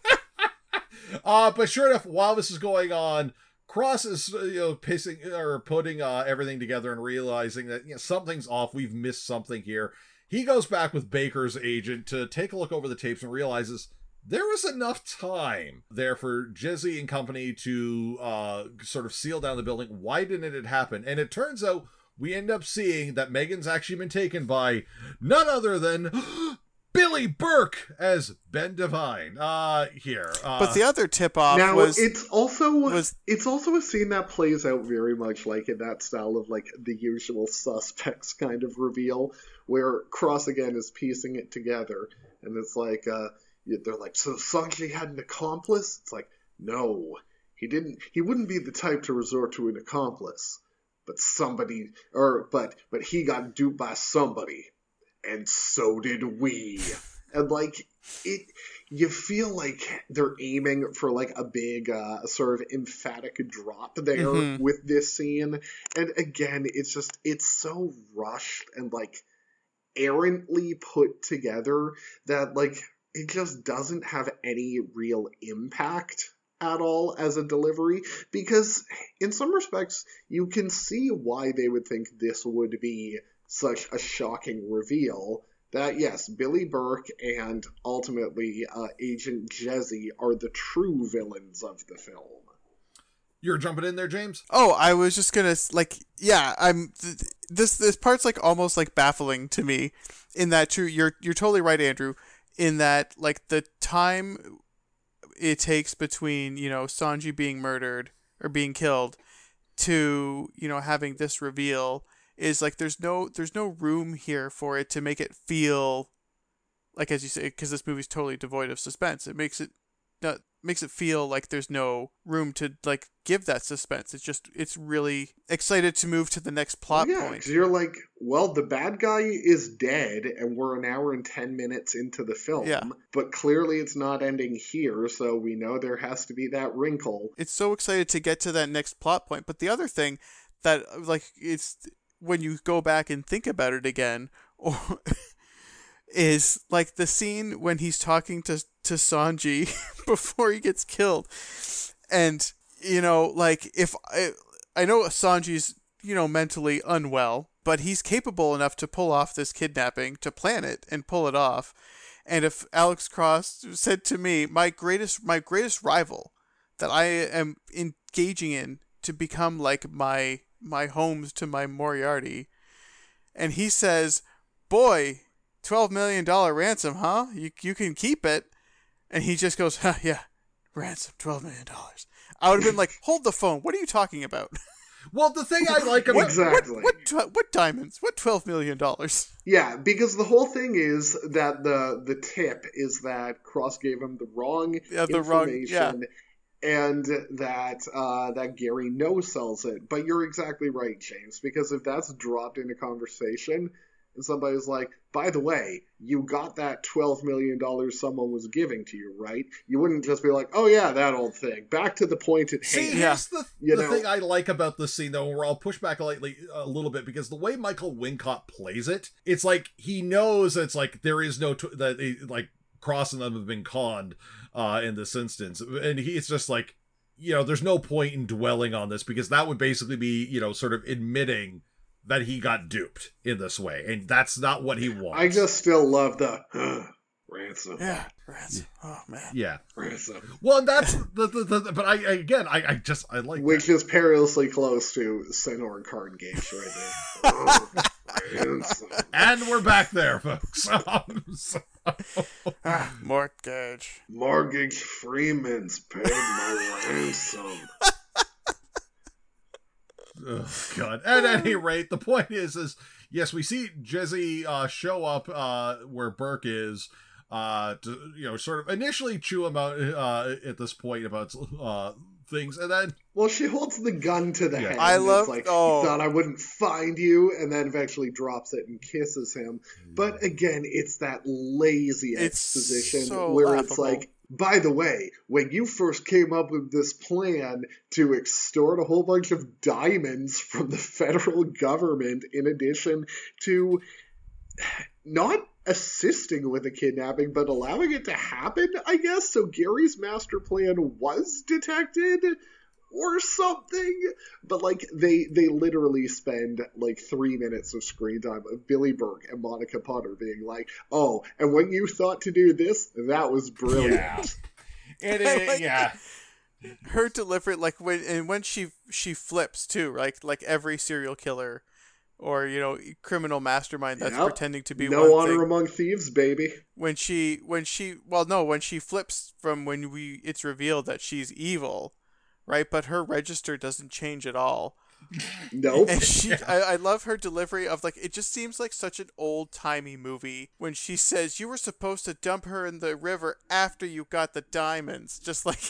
Uh, but sure enough, while this is going on, Cross is, you know, pissing or putting uh, everything together and realizing that, you know, something's off. We've missed something here. He goes back with Baker's agent to take a look over the tapes and realizes there was enough time there for Jesse and company to uh, sort of seal down the building. Why didn't it happen? And it turns out we end up seeing that Megan's actually been taken by none other than Billy Burke as Ben Devine. Uh, here. Uh, But the other tip-off Now was... it's also was- it's also a scene that plays out very much like in that style of like the usual suspects kind of reveal, where Cross again is piecing it together, and it's like uh, they're like, so Sanji had an accomplice? It's like, no, he didn't. He wouldn't be the type to resort to an accomplice, but somebody, or but but he got duped by somebody. And so did we. And, like, it, you feel like they're aiming for, like, a big, uh, sort of emphatic drop there Mm-hmm. with this scene. And, again, it's just, it's so rushed and, like, errantly put together that, like, it just doesn't have any real impact at all as a delivery. Because, in some respects, you can see why they would think this would be such a shocking reveal, that yes, Billy Burke and ultimately uh, Agent Jesse are the true villains of the film. You're jumping in there, James? Oh, I was just gonna, like, yeah, I'm, th- this this part's, like, almost, like, baffling to me, in that, true, you're, you're totally right, Andrew, in that, like, the time it takes between, you know, Sanji being murdered, or being killed, to, you know, having this reveal, is like there's no there's no room here for it to make it feel like, as you say, because this movie's totally devoid of suspense. It makes it not makes it feel like there's no room to like give that suspense. It's just it's really excited to move to the next plot yeah, point. because you're like, well, the bad guy is dead, and we're an hour and ten minutes into the film. Yeah. But clearly, it's not ending here, so we know there has to be that wrinkle. It's so excited to get to that next plot point. But the other thing that like it's when you go back and think about it again, or is like the scene when he's talking to to Sanji before he gets killed, and you know, like if I I know Sanji's you know mentally unwell, but he's capable enough to pull off this kidnapping, to plan it and pull it off. And if Alex Cross said to me, my greatest my greatest rival that I am engaging in to become like my my Holmes to my Moriarty, and he says, boy, twelve million dollars ransom, huh? You you can keep it. And he just goes, huh, yeah, ransom, twelve million dollars. I would have been like, hold the phone. What are you talking about? Well, the thing I like about... Exactly. What, what, what, what diamonds? What twelve million dollars? Yeah, because the whole thing is that the the tip is that Cross gave him the wrong Yeah, the wrong- information, and that uh, that Gary no sells it. But you're exactly right, James, because if that's dropped in a conversation and somebody's like, by the way, you got that twelve million dollars someone was giving to you, right? You wouldn't just be like, oh yeah, that old thing. Back to the point at See, hand. here's the, You the know- thing I like about this scene, though, where I'll push back lightly a little bit, because the way Michael Wincott plays it, it's like he knows it's like there is no, tw- that he, like, Cross and them have been conned uh, in this instance. And he's just like, you know, there's no point in dwelling on this, because that would basically be, you know, sort of admitting that he got duped in this way. And that's not what he wants. I just still love the huh, Ransom. Yeah, ransom. Oh man. Yeah. Ransom. Well, that's the, the, the but I again I, I just I like Which that. is perilously close to Senor Card Gage right there. Oh, ransom. And we're back there, folks. Um, so- Ah, mortgage. Mortgage Freeman's paid my ransom. Oh, God. At any rate, the point is, is yes, we see Jesse uh, show up uh, where Burke is, uh, to you know, sort of initially chew him out uh, at this point about uh, things, and then Well, she holds the gun to the Yeah. head. I and love- It's like, oh. you thought I wouldn't find you, and then eventually drops it and kisses him. But again, it's that lazy It's exposition so where it's laughable. like, by the way, when you first came up with this plan to extort a whole bunch of diamonds from the federal government, in addition to not assisting with the kidnapping, but allowing it to happen, I guess. So Gary's master plan was detected or something. But like they they literally spend like three minutes of screen time of Billy Burke and Monica Potter being like, oh, and when you thought to do this, that was brilliant. Yeah. it I is like yeah. Her deliberate, like when and when she she flips too, right? Like every serial killer or you know criminal mastermind that's Yep. pretending to be No one honor thing. among thieves, baby. When she when she well no when she flips from when we it's revealed that she's evil, right? But her register doesn't change at all. Nope. And she, I, I love her delivery of like, it just seems like such an old timey movie when she says you were supposed to dump her in the river after you got the diamonds. Just like,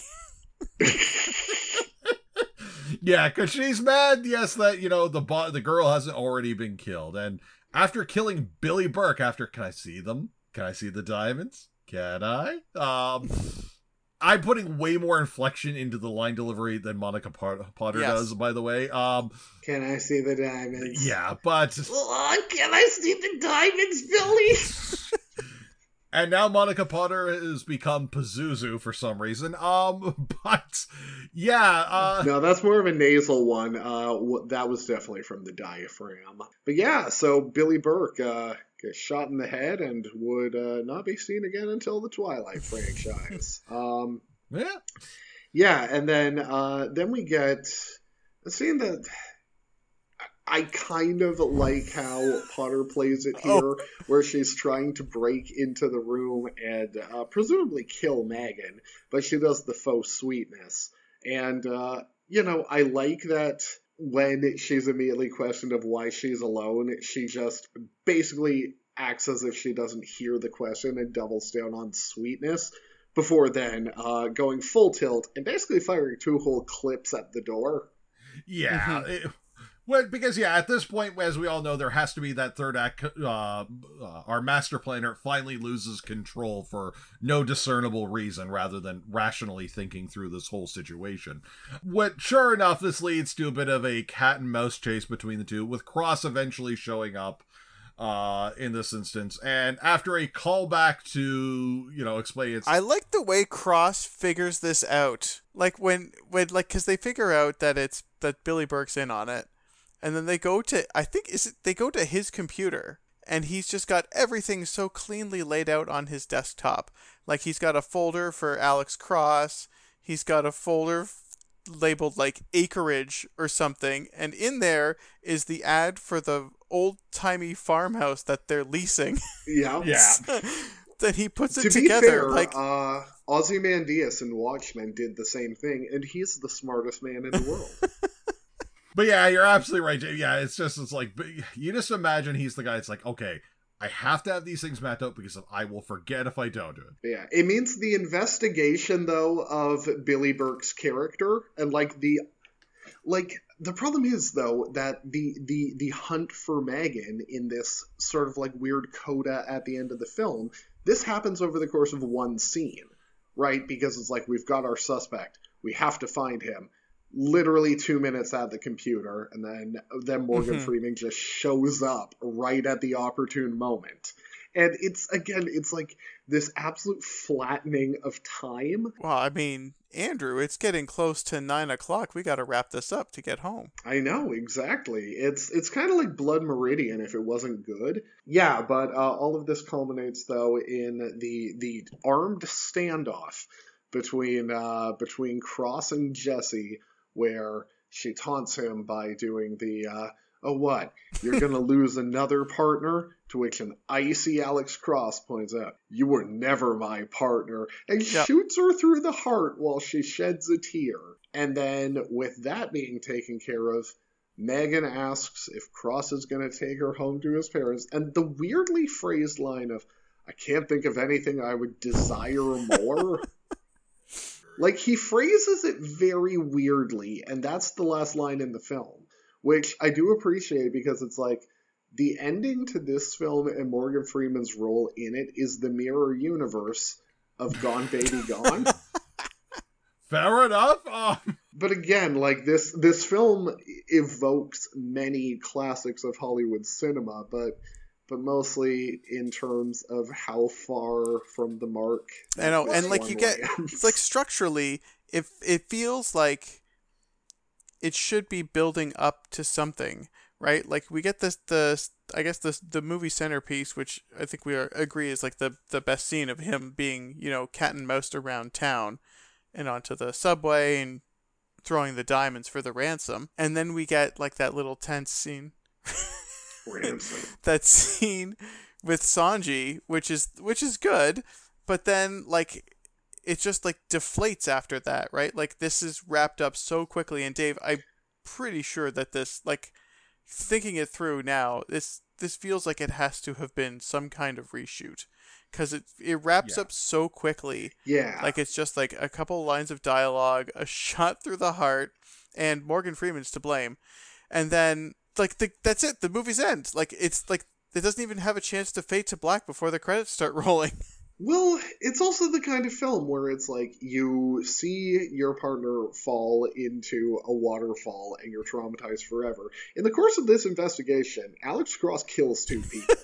Yeah, because she's mad, yes, that, you know, the bo- the girl hasn't already been killed. And after killing Billy Burke, after, can I see them? Can I see the diamonds? Can I? Um, I'm putting way more inflection into the line delivery than Monica Pot- Potter Yes. does, by the way. Um, Can I see the diamonds? yeah, but... Oh, can I see the diamonds, Billy? And now Monica Potter has become Pazuzu for some reason. Um, but, yeah, uh... No, that's more of a nasal one. Uh, w- that was definitely from the diaphragm. But yeah, so Billy Burke uh, gets shot in the head and would uh, not be seen again until the Twilight franchise. Um, Yeah. yeah, and then uh, then we get a scene that I kind of like how Potter plays it here, Oh. where she's trying to break into the room and uh, presumably kill Megan, but she does the faux sweetness. And, uh, you know, I like that when she's immediately questioned of why she's alone, she just basically acts as if she doesn't hear the question and doubles down on sweetness, before then uh, going full tilt and basically firing two whole clips at the door. Yeah. Mhm. It, well, because, yeah, at this point, as we all know, there has to be that third act. Uh, uh, our master planner finally loses control for no discernible reason rather than rationally thinking through this whole situation. What, sure enough, this leads to a bit of a cat and mouse chase between the two, with Cross eventually showing up uh, in this instance. And after a callback to, you know, explain it's... I like the way Cross figures this out. Like when, when like, cause they figure out that it's, that Billy Burke's in on it. And then they go to, I think, is it, they go to his computer, and he's just got everything so cleanly laid out on his desktop. Like, he's got a folder for Alex Cross, he's got a folder f- labeled, like, acreage or something, and in there is the ad for the old-timey farmhouse that they're leasing. Yeah. Yeah. Then he puts it To be together, fair, like... uh, Ozymandias in Watchmen did the same thing, and he's the smartest man in the world. But yeah, you're absolutely right, Jay. Yeah, it's just, it's like, but you just imagine he's the guy, it's like, okay, I have to have these things mapped out because I will forget if I don't do it. Yeah, it means the investigation, though, of Billy Burke's character, and, like, the... Like, the problem is, though, that the, the, the hunt for Megan in this sort of, like, weird coda at the end of the film, this happens over the course of one scene, right? Because it's like, we've got our suspect, we have to find him. Literally two minutes at the computer, and then then Morgan Mhm. Freeman just shows up right at the opportune moment. And it's, again, it's like this absolute flattening of time. Well, I mean, Andrew, it's getting close to nine o'clock. We got to wrap this up to get home. I know, exactly. It's it's kind of like Blood Meridian if it wasn't good. Yeah, but uh, all of this culminates, though, in the the armed standoff between uh, between Cross and Jesse, where she taunts him by doing the, uh, oh, what? You're going to lose another partner? To which an icy Alex Cross points out, you were never my partner, and Yep. shoots her through the heart while she sheds a tear. And then, with that being taken care of, Megan asks if Cross is going to take her home to his parents, and the weirdly phrased line of, I can't think of anything I would desire more. Like, he phrases it very weirdly, and that's the last line in the film, which I do appreciate because it's like, the ending to this film and Morgan Freeman's role in it is the mirror universe of Gone Baby Gone. Fair enough. Um, But again, like, this this film evokes many classics of Hollywood cinema, but but mostly in terms of how far from the mark. I know, this and like one you get, lands. it's like structurally, if it feels like it should be building up to something, right? Like we get this, the I guess the the movie centerpiece, which I think we are, agree is like the the best scene of him being, you know, cat and mouse around town and onto the subway and throwing the diamonds for the ransom, and then we get like that little tense scene. Ransom. That scene with Sanji, which is which is good, but then like it just like deflates after that, right? Like this is wrapped up so quickly, and Dave, I'm pretty sure that this, like, thinking it through now, this this feels like it has to have been some kind of reshoot, because it it wraps Yeah. up so quickly. Yeah. Like it's just like a couple lines of dialogue, a shot through the heart, and Morgan Freeman's to blame, and then like the, that's it. The movie's end. Like it's like it doesn't even have a chance to fade to black before the credits start rolling. Well, it's also the kind of film where it's like you see your partner fall into a waterfall and you're traumatized forever. In the course of this investigation, Alex Cross kills two people.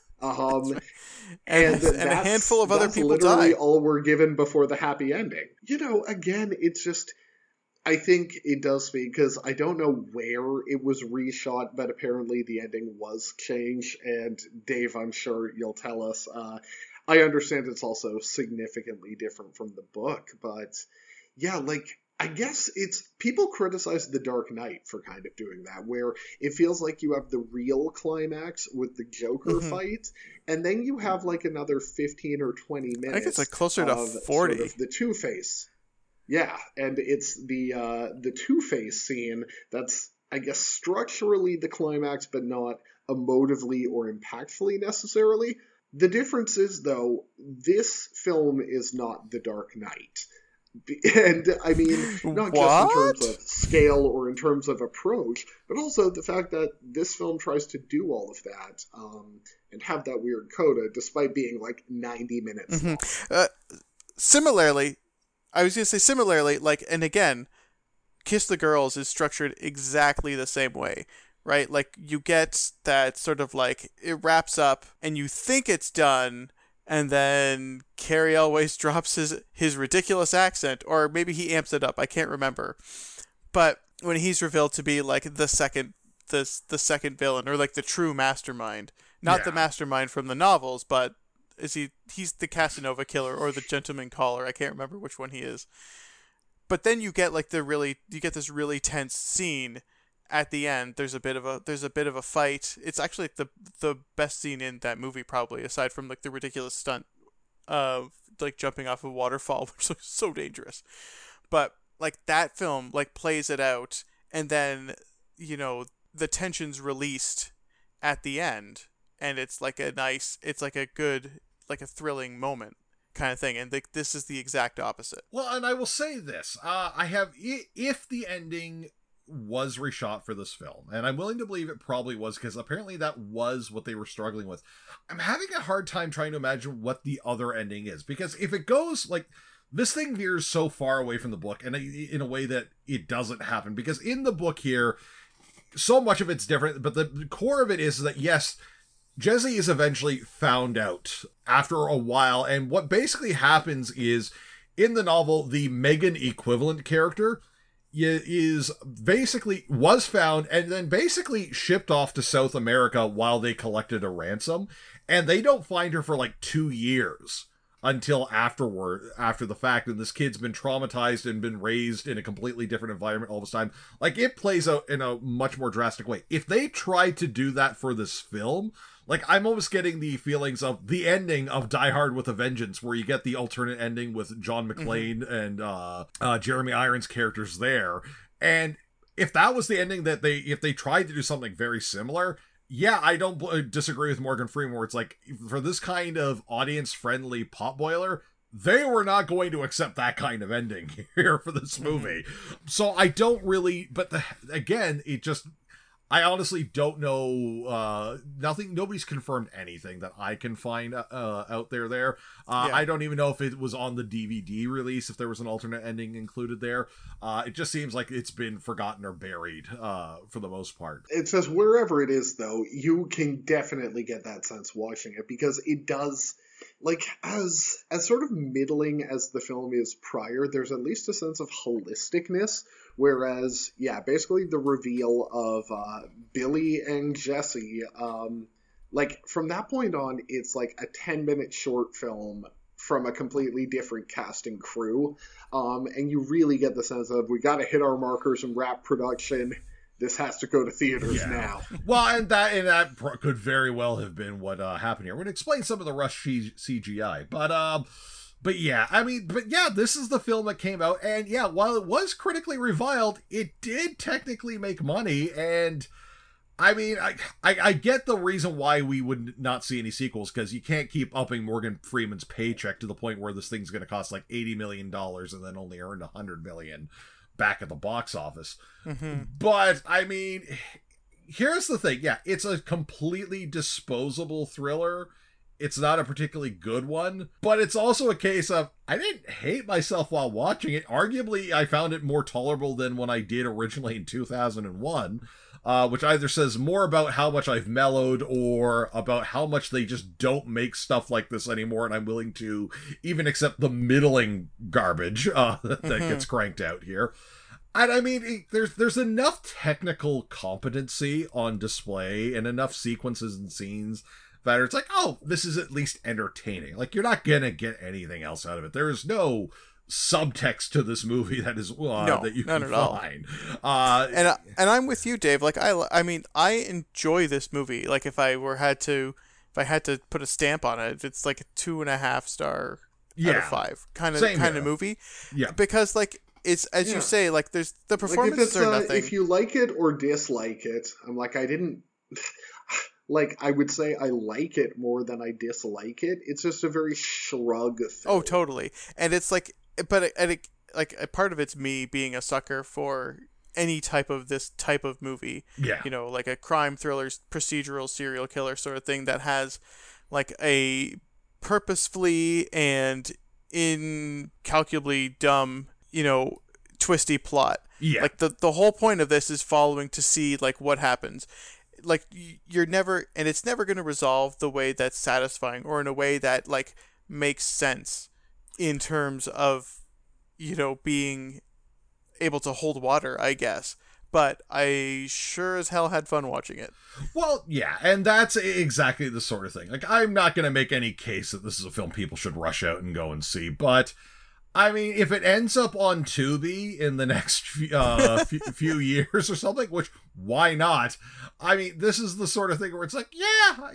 Um, And, and and a that's- handful of other that's people literally die. all we're given before the happy ending. You know, again, it's just, I think it does speak, because I don't know where it was reshot, but apparently the ending was changed, and Dave, I'm sure you'll tell us. Uh, I understand it's also significantly different from the book, but yeah, like, I guess it's, people criticize The Dark Knight for kind of doing that, where it feels like you have the real climax with the Joker Mhm. fight, and then you have like another fifteen or twenty minutes. I think it's like closer to of forty. Sort of the Two-Face. Yeah, and it's the uh, the Two-Face scene that's, I guess, structurally the climax, but not emotively or impactfully necessarily. The difference is, though, this film is not The Dark Knight. And, I mean, not just in terms What? of scale or in terms of approach, but also the fact that this film tries to do all of that um, and have that weird coda, despite being like ninety minutes long. Uh, similarly, I was gonna say similarly, like, and again, Kiss the Girls is structured exactly the same way, right? Like you get that sort of like it wraps up and you think it's done, and then Cary Elwes drops his his ridiculous accent, or maybe he amps it up. I can't remember, but when he's revealed to be like the second the the second villain, or like the true mastermind, not the Yeah. mastermind from the novels, but is he he's the Casanova killer or the gentleman caller. I can't remember which one he is. But then you get like the really you get this really tense scene at the end. There's a bit of a there's a bit of a fight. It's actually like the the best scene in that movie, probably, aside from like the ridiculous stunt of like jumping off a waterfall, which looks so dangerous. But like that film like plays it out, and then, you know, the tension's released at the end, and it's like a nice it's like a good like a thrilling moment kind of thing, and th- this is the exact opposite. Well, and I will say this. Uh, I have, i- if the ending was reshot for this film, and I'm willing to believe it probably was, because apparently that was what they were struggling with, I'm having a hard time trying to imagine what the other ending is, because if it goes, like, this thing veers so far away from the book, and in a way that it doesn't happen, because in the book here, so much of it's different, but the core of it is that, yes, Jesse is eventually found out after a while, and what basically happens is, in the novel, the Megan equivalent character is basically was found and then basically shipped off to South America while they collected a ransom, and they don't find her for like two years until afterward, after the fact, and this kid's been traumatized and been raised in a completely different environment all this time. Like, it plays out in a much more drastic way. If they tried to do that for this film, like, I'm almost getting the feelings of the ending of Die Hard with a Vengeance, where you get the alternate ending with John McClane mm-hmm. and uh, uh, Jeremy Irons' characters there. And if that was the ending that they, if they tried to do something very similar, yeah, I don't b- disagree with Morgan Freeman, where it's like, for this kind of audience-friendly potboiler, they were not going to accept that kind of ending here for this movie. Mm-hmm. So I don't really, but the, again, it just... I honestly don't know, uh, nothing, nobody's confirmed anything that I can find uh, out there there. Uh, yeah. I don't even know if it was on the D V D release, if there was an alternate ending included there. Uh, it just seems like it's been forgotten or buried uh, for the most part. It says wherever it is, though, you can definitely get that sense watching it, because it does... Like, as as sort of middling as the film is prior, there's at least a sense of holisticness, whereas, yeah, basically the reveal of uh, Billy and Jesse, um, like, from that point on, it's like a ten-minute short film from a completely different cast and crew, um, and you really get the sense of, we gotta hit our markers and wrap production. This has to go to theaters yeah. now. Well, and that and that could very well have been what uh, happened here. We're going to explain some of the rush C G I. But, um, but yeah, I mean, but yeah, this is the film that came out. And yeah, while it was critically reviled, it did technically make money. And I mean, I, I, I get the reason why we would not see any sequels, because you can't keep upping Morgan Freeman's paycheck to the point where this thing's going to cost like eighty million dollars and then only earn one hundred million dollars back at the box office. Mm-hmm. But I mean, here's the thing. Yeah, it's a completely disposable thriller. It's not a particularly good one, but it's also a case of, I didn't hate myself while watching it. Arguably, I found it more tolerable than when I did originally in two thousand one, uh, which either says more about how much I've mellowed or about how much they just don't make stuff like this anymore, and I'm willing to even accept the middling garbage uh, that mm-hmm. gets cranked out here. And I mean, it, there's there's enough technical competency on display and enough sequences and scenes that it's like, oh, this is at least entertaining. Like, you're not gonna get anything else out of it. There is no subtext to this movie that is uh, no, that you none can at find. Uh, and I, and I'm with you, Dave. Like, I I mean, I enjoy this movie. Like, if I were had to if I had to put a stamp on it, it's like a two and a half star yeah. out of five kind of kind here. of movie. Yeah, because like. It's, as yeah. you say, like, there's the performances like are uh, nothing. If you like it or dislike it, I'm like, I didn't... like, I would say I like it more than I dislike it. It's just a very shrug thing. Oh, totally. And it's like... But, it, and it, like, a part of it's me being a sucker for any type of this type of movie. Yeah. You know, like a crime thriller, procedural serial killer sort of thing that has, like, a purposefully and incalculably dumb... you know, twisty plot. Yeah. Like, the, the whole point of this is following to see, like, what happens. Like, you're never, and it's never going to resolve the way that's satisfying or in a way that, like, makes sense in terms of, you know, being able to hold water, I guess. But I sure as hell had fun watching it. Well, yeah, and that's exactly the sort of thing. Like, I'm not going to make any case that this is a film people should rush out and go and see, but... I mean, if it ends up on Tubi in the next uh, few, few years or something, which, why not? I mean, this is the sort of thing where it's like, yeah,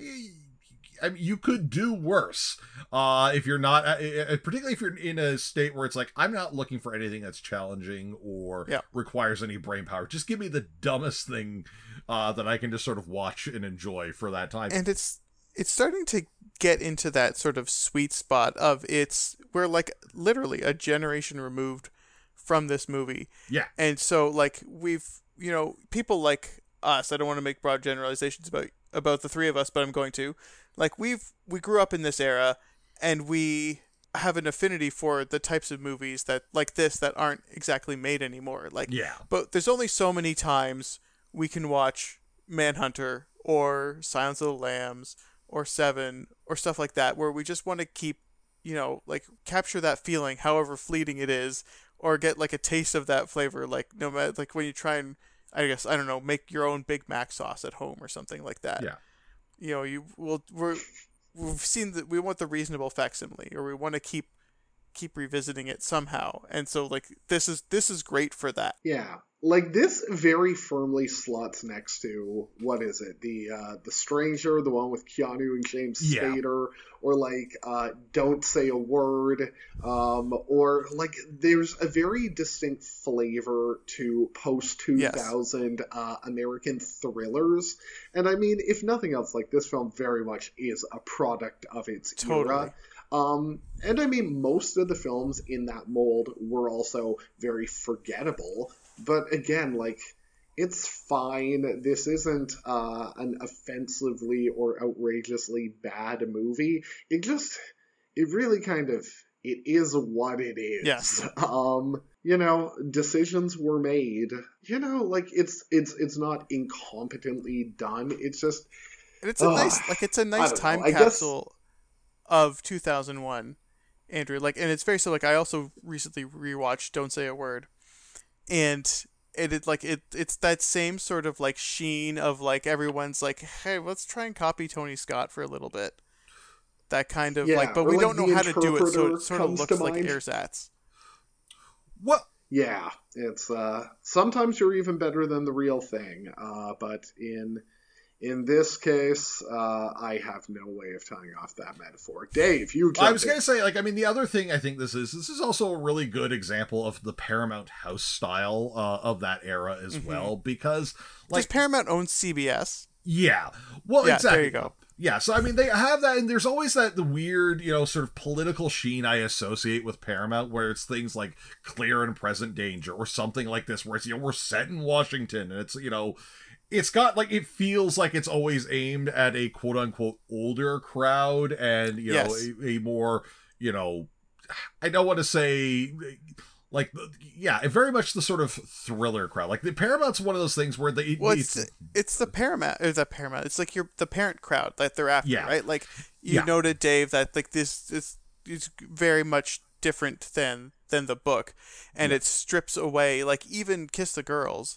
I mean, you could do worse. Uh, if you're not, uh, particularly if you're in a state where it's like, I'm not looking for anything that's challenging or yeah. requires any brain power. Just give me the dumbest thing uh, that I can just sort of watch and enjoy for that time. And it's it's starting to get into that sort of sweet spot of it's we're like literally a generation removed from this movie. Yeah. And so like we've, you know, people like us, I don't want to make broad generalizations about about the three of us, but I'm going to. Like we've we grew up in this era and we have an affinity for the types of movies that like this that aren't exactly made anymore. Like yeah. But there's only so many times we can watch Manhunter or Silence of the Lambs or Seven or stuff like that, where we just want to keep, you know, like capture that feeling, however fleeting it is, or get like a taste of that flavor, like no matter like when you try and I guess I don't know, make your own Big Mac sauce at home or something like that. Yeah. You know, you will we're we've seen that we want the reasonable facsimile, or we want to keep keep revisiting it somehow, and so like this is this is great for that. Yeah, like this very firmly slots next to what is it? The uh, the Stranger, the one with Keanu and James Yeah. Spader, or like uh, Don't Say a Word, um, or like there's a very distinct flavor to post two thousand yes. uh, American thrillers, and I mean, if nothing else, like this film very much is a product of its Totally. era. Um, and I mean, most of the films in that mold were also very forgettable. But again, like, it's fine. This isn't uh, an offensively or outrageously bad movie. It just, it really kind of, it is what it is. Yes. Um, you know, decisions were made. You know, like, it's it's it's not incompetently done. It's just... And it's a uh, nice, like, it's a nice time know. capsule... Guess... of two thousand one, Andrew. Like, and it's very so. Like, I also recently rewatched Don't Say a Word, and it, it like it it's that same sort of like sheen of like everyone's like, hey, let's try and copy Tony Scott for a little bit. That kind of yeah, like, but we like don't know how to do it, so it sort of looks like mind. ersatz. What? Yeah, it's uh sometimes you're even better than the real thing. Uh, but in. In this case, uh, I have no way of tying off that metaphor. Dave, you jump I was in. going to say, like, I mean, the other thing I think this is, this is also a really good example of the Paramount House style uh, of that era as mm-hmm. well, because, like... Does Paramount own C B S? Yeah. Well, yeah, exactly. There you go. Yeah, so, I mean, they have that, and there's always that the weird, you know, sort of political sheen I associate with Paramount, where it's things like Clear and Present Danger, or something like this, where it's, you know, we're set in Washington, and it's, you know... It's got, like, it feels like it's always aimed at a quote-unquote older crowd and, you know, yes. a, a more, you know, I don't want to say, like, yeah, very much the sort of thriller crowd. Like, the Paramount's one of those things where they... Well, it's, it's, it's the Paramount, or the Paramount, it's like your the parent crowd that they're after, yeah. right? Like, you yeah. noted, Dave, that, like, this is, is very much different than, than the book, and yeah. it strips away, like, even Kiss the Girls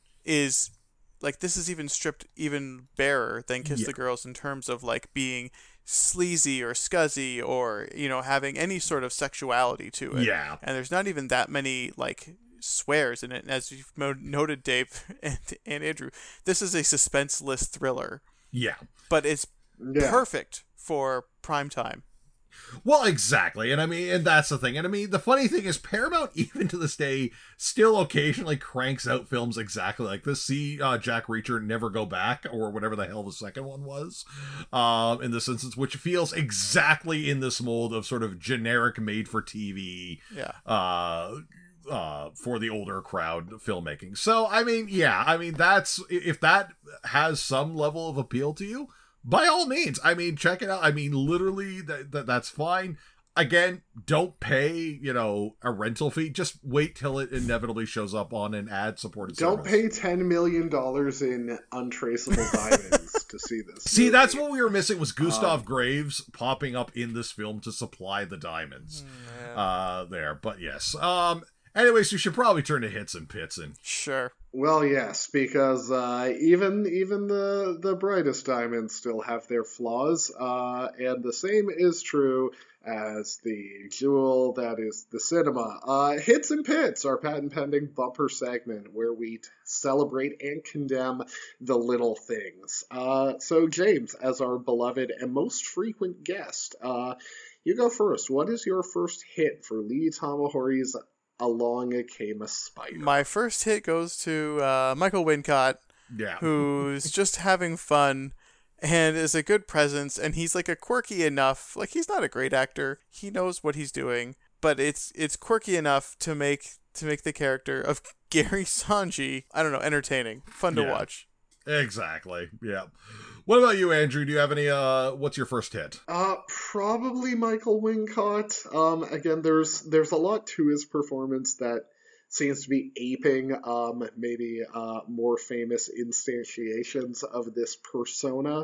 is... Like, this is even stripped even barer than Kiss yeah. the Girls in terms of, like, being sleazy or scuzzy or, you know, having any sort of sexuality to it. Yeah. And there's not even that many, like, swears in it. And as you've noted, Dave and, and Andrew, this is a suspense-less thriller. Yeah. But it's yeah. perfect for prime time. Well, exactly. And I mean, and that's the thing. And I mean, the funny thing is Paramount, even to this day, still occasionally cranks out films exactly like this. See uh, Jack Reacher, Never Go Back, or whatever the hell the second one was, um, in this instance, which feels exactly in this mold of sort of generic made-for-T V, yeah. uh, uh, for the older crowd filmmaking. So, I mean, yeah, I mean, that's, if that has some level of appeal to you, by all means, I mean, check it out. I mean, literally, that, that that's fine. Again, don't pay, you know, a rental fee. Just wait till it inevitably shows up on an ad-supported Don't service. pay ten million dollars in untraceable diamonds to see this See, movie. that's what we were missing, was Gustav um, Graves popping up in this film to supply the diamonds. Yeah. Uh, there, but yes. Um. Anyways, you should probably turn to Hits and Pits and... Sure. Well, yes, because uh, even even the, the brightest diamonds still have their flaws, uh, and the same is true as the jewel that is the cinema. Uh, Hits and Pits, our patent-pending bumper segment where we t- celebrate and condemn the little things. Uh, so, James, as our beloved and most frequent guest, uh, you go first. What is your first hit for Lee Tamahori's Along Came a Spider? My first hit goes to uh, Michael Wincott, yeah. who's just having fun and is a good presence, and he's like a quirky enough, like he's not a great actor, he knows what he's doing, but it's it's quirky enough to make to make the character of Gary Sanji, I don't know, entertaining, fun to yeah. watch. Exactly. Yeah. What about you, Andrew? Do you have any, uh, what's your first hit? Uh, probably Michael Wincott. Um, again, there's, there's a lot to his performance that seems to be aping, um, maybe, uh, more famous instantiations of this persona.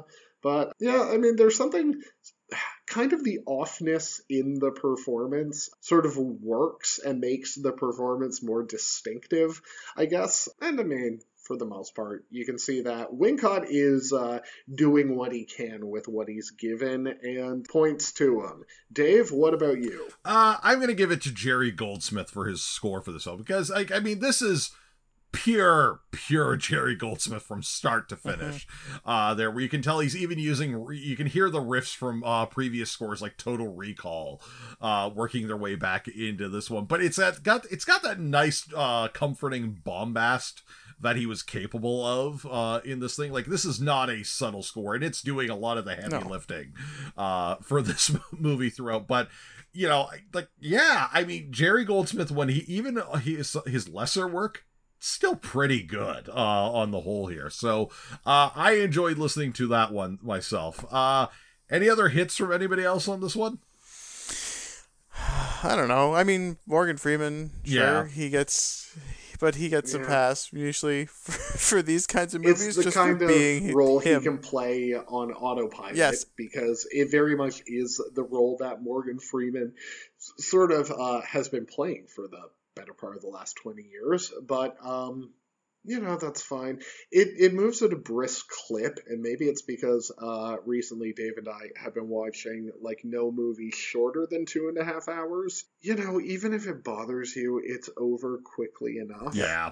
But yeah, I mean, there's something kind of the offness in the performance sort of works and makes the performance more distinctive, I guess. And I mean, for the most part, you can see that Wincott is uh, doing what he can with what he's given and points to him. Dave, what about you? Uh, I'm going to give it to Jerry Goldsmith for his score for this film because, like, I mean, this is pure, pure Jerry Goldsmith from start to finish. Mm-hmm. Uh, there, where you can tell he's even using, you can hear the riffs from uh, previous scores like Total Recall, uh, working their way back into this one. But it's that got, it's got that nice, uh, comforting bombast that he was capable of uh, in this thing. Like, this is not a subtle score, and it's doing a lot of the heavy no. lifting uh, for this movie throughout. But you know, like, yeah, I mean, Jerry Goldsmith, when he even his his lesser work, still pretty good uh, on the whole here. So uh, I enjoyed listening to that one myself. Uh, any other hits from anybody else on this one? I don't know. I mean, Morgan Freeman, sure, yeah. he gets, but he gets yeah. a pass usually for, for these kinds of movies. It's the just kind for of being role him. he can play on autopilot. Yes. Because it very much is the role that Morgan Freeman sort of uh, has been playing for the better part of the last twenty years, but um you know, that's fine. It it moves at a brisk clip, and maybe it's because uh recently Dave and I have been watching like no movie shorter than two and a half hours. You know, even if it bothers you, it's over quickly enough. Yeah,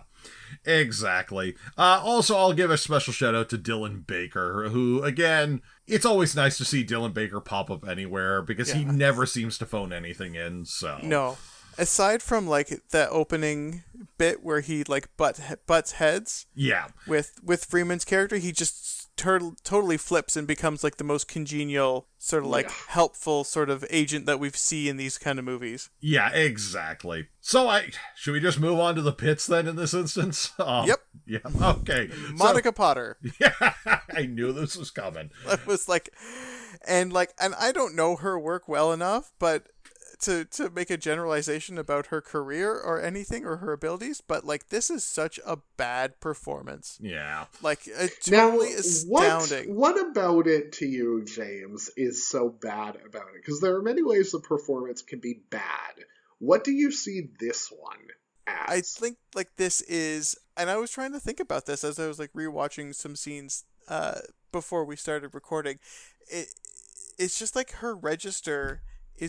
exactly. Uh also, I'll give a special shout out to Dylan Baker, who, again, it's always nice to see Dylan Baker pop up anywhere because yeah. he never seems to phone anything in. So no. Aside from, like, the opening bit where he, like, butt, butts heads yeah. with with Freeman's character, he just tur- totally flips and becomes, like, the most congenial, sort of, like, yeah. helpful sort of agent that we see in these kind of movies. Yeah, exactly. So, I should we just move on to the pits, then, in this instance? Um, yep. Yeah, okay. Monica so, Potter. Yeah, I knew this was coming. It was, like, and, like, and I don't know her work well enough, but to to make a generalization about her career or anything or her abilities, but like this is such a bad performance. Yeah. Like it's totally now, astounding. What, what about it to you, James, is so bad about it? Because there are many ways the performance can be bad. What do you see this one as? I think like this is, and I was trying to think about this as I was like rewatching some scenes uh before we started recording. It it's just like her register is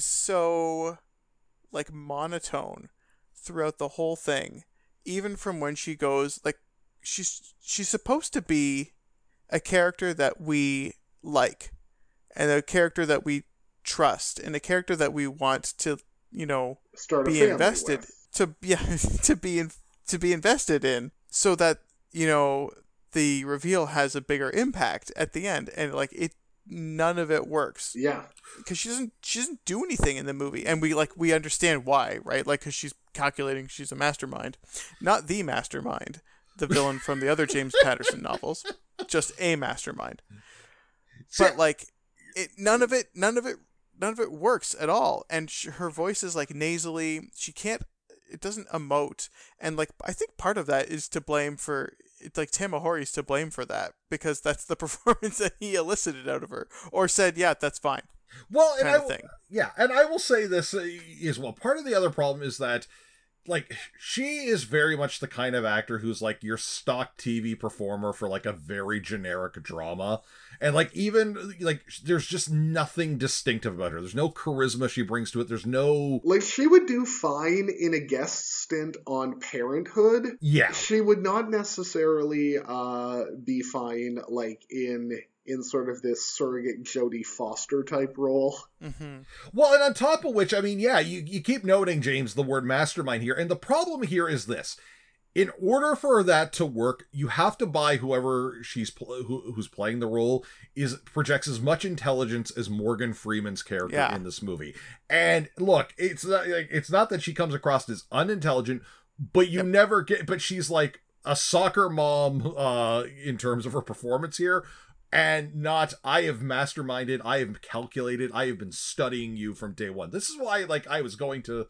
so like monotone throughout the whole thing, even from when she goes like she's she's supposed to be a character that we like and a character that we trust and a character that we want to, you know, Start be invested with. to yeah to be in, to be invested in, so that, you know, the reveal has a bigger impact at the end. And like it none of it works. Yeah. Because she doesn't she doesn't do anything in the movie, and we like we understand why, right? Like because she's calculating, she's a mastermind, not the mastermind, the villain from the other James Patterson novels, just a mastermind. But like it, none of it, none of it, none of it works at all, and sh- her voice is like nasally. She can't. It doesn't emote, and like I think part of that is to blame for. It's like Tamahori's to blame for that because that's the performance that he elicited out of her, or said, "Yeah, that's fine." Well, and I will, yeah, and I will say this as well. Part of the other problem is that, like, she is very much the kind of actor who's like your stock T V performer for like a very generic drama. And like, even like, there's just nothing distinctive about her. There's no charisma she brings to it. There's no, like, she would do fine in a guest stint on Parenthood. Yeah. She would not necessarily uh, be fine, like, in in sort of this surrogate Jodie Foster type role. Mm-hmm. Well, and on top of which, I mean, yeah, you, you keep noting, James, the word mastermind here. And the problem here is this. In order for that to work, you have to buy whoever she's pl- who, who's playing the role is projects as much intelligence as Morgan Freeman's character yeah. in this movie. And look, it's not like, it's not that she comes across as unintelligent, but you yep. never get. But she's like a soccer mom uh, in terms of her performance here. And not, I have masterminded, I have calculated, I have been studying you from day one. This is why, like, I was going to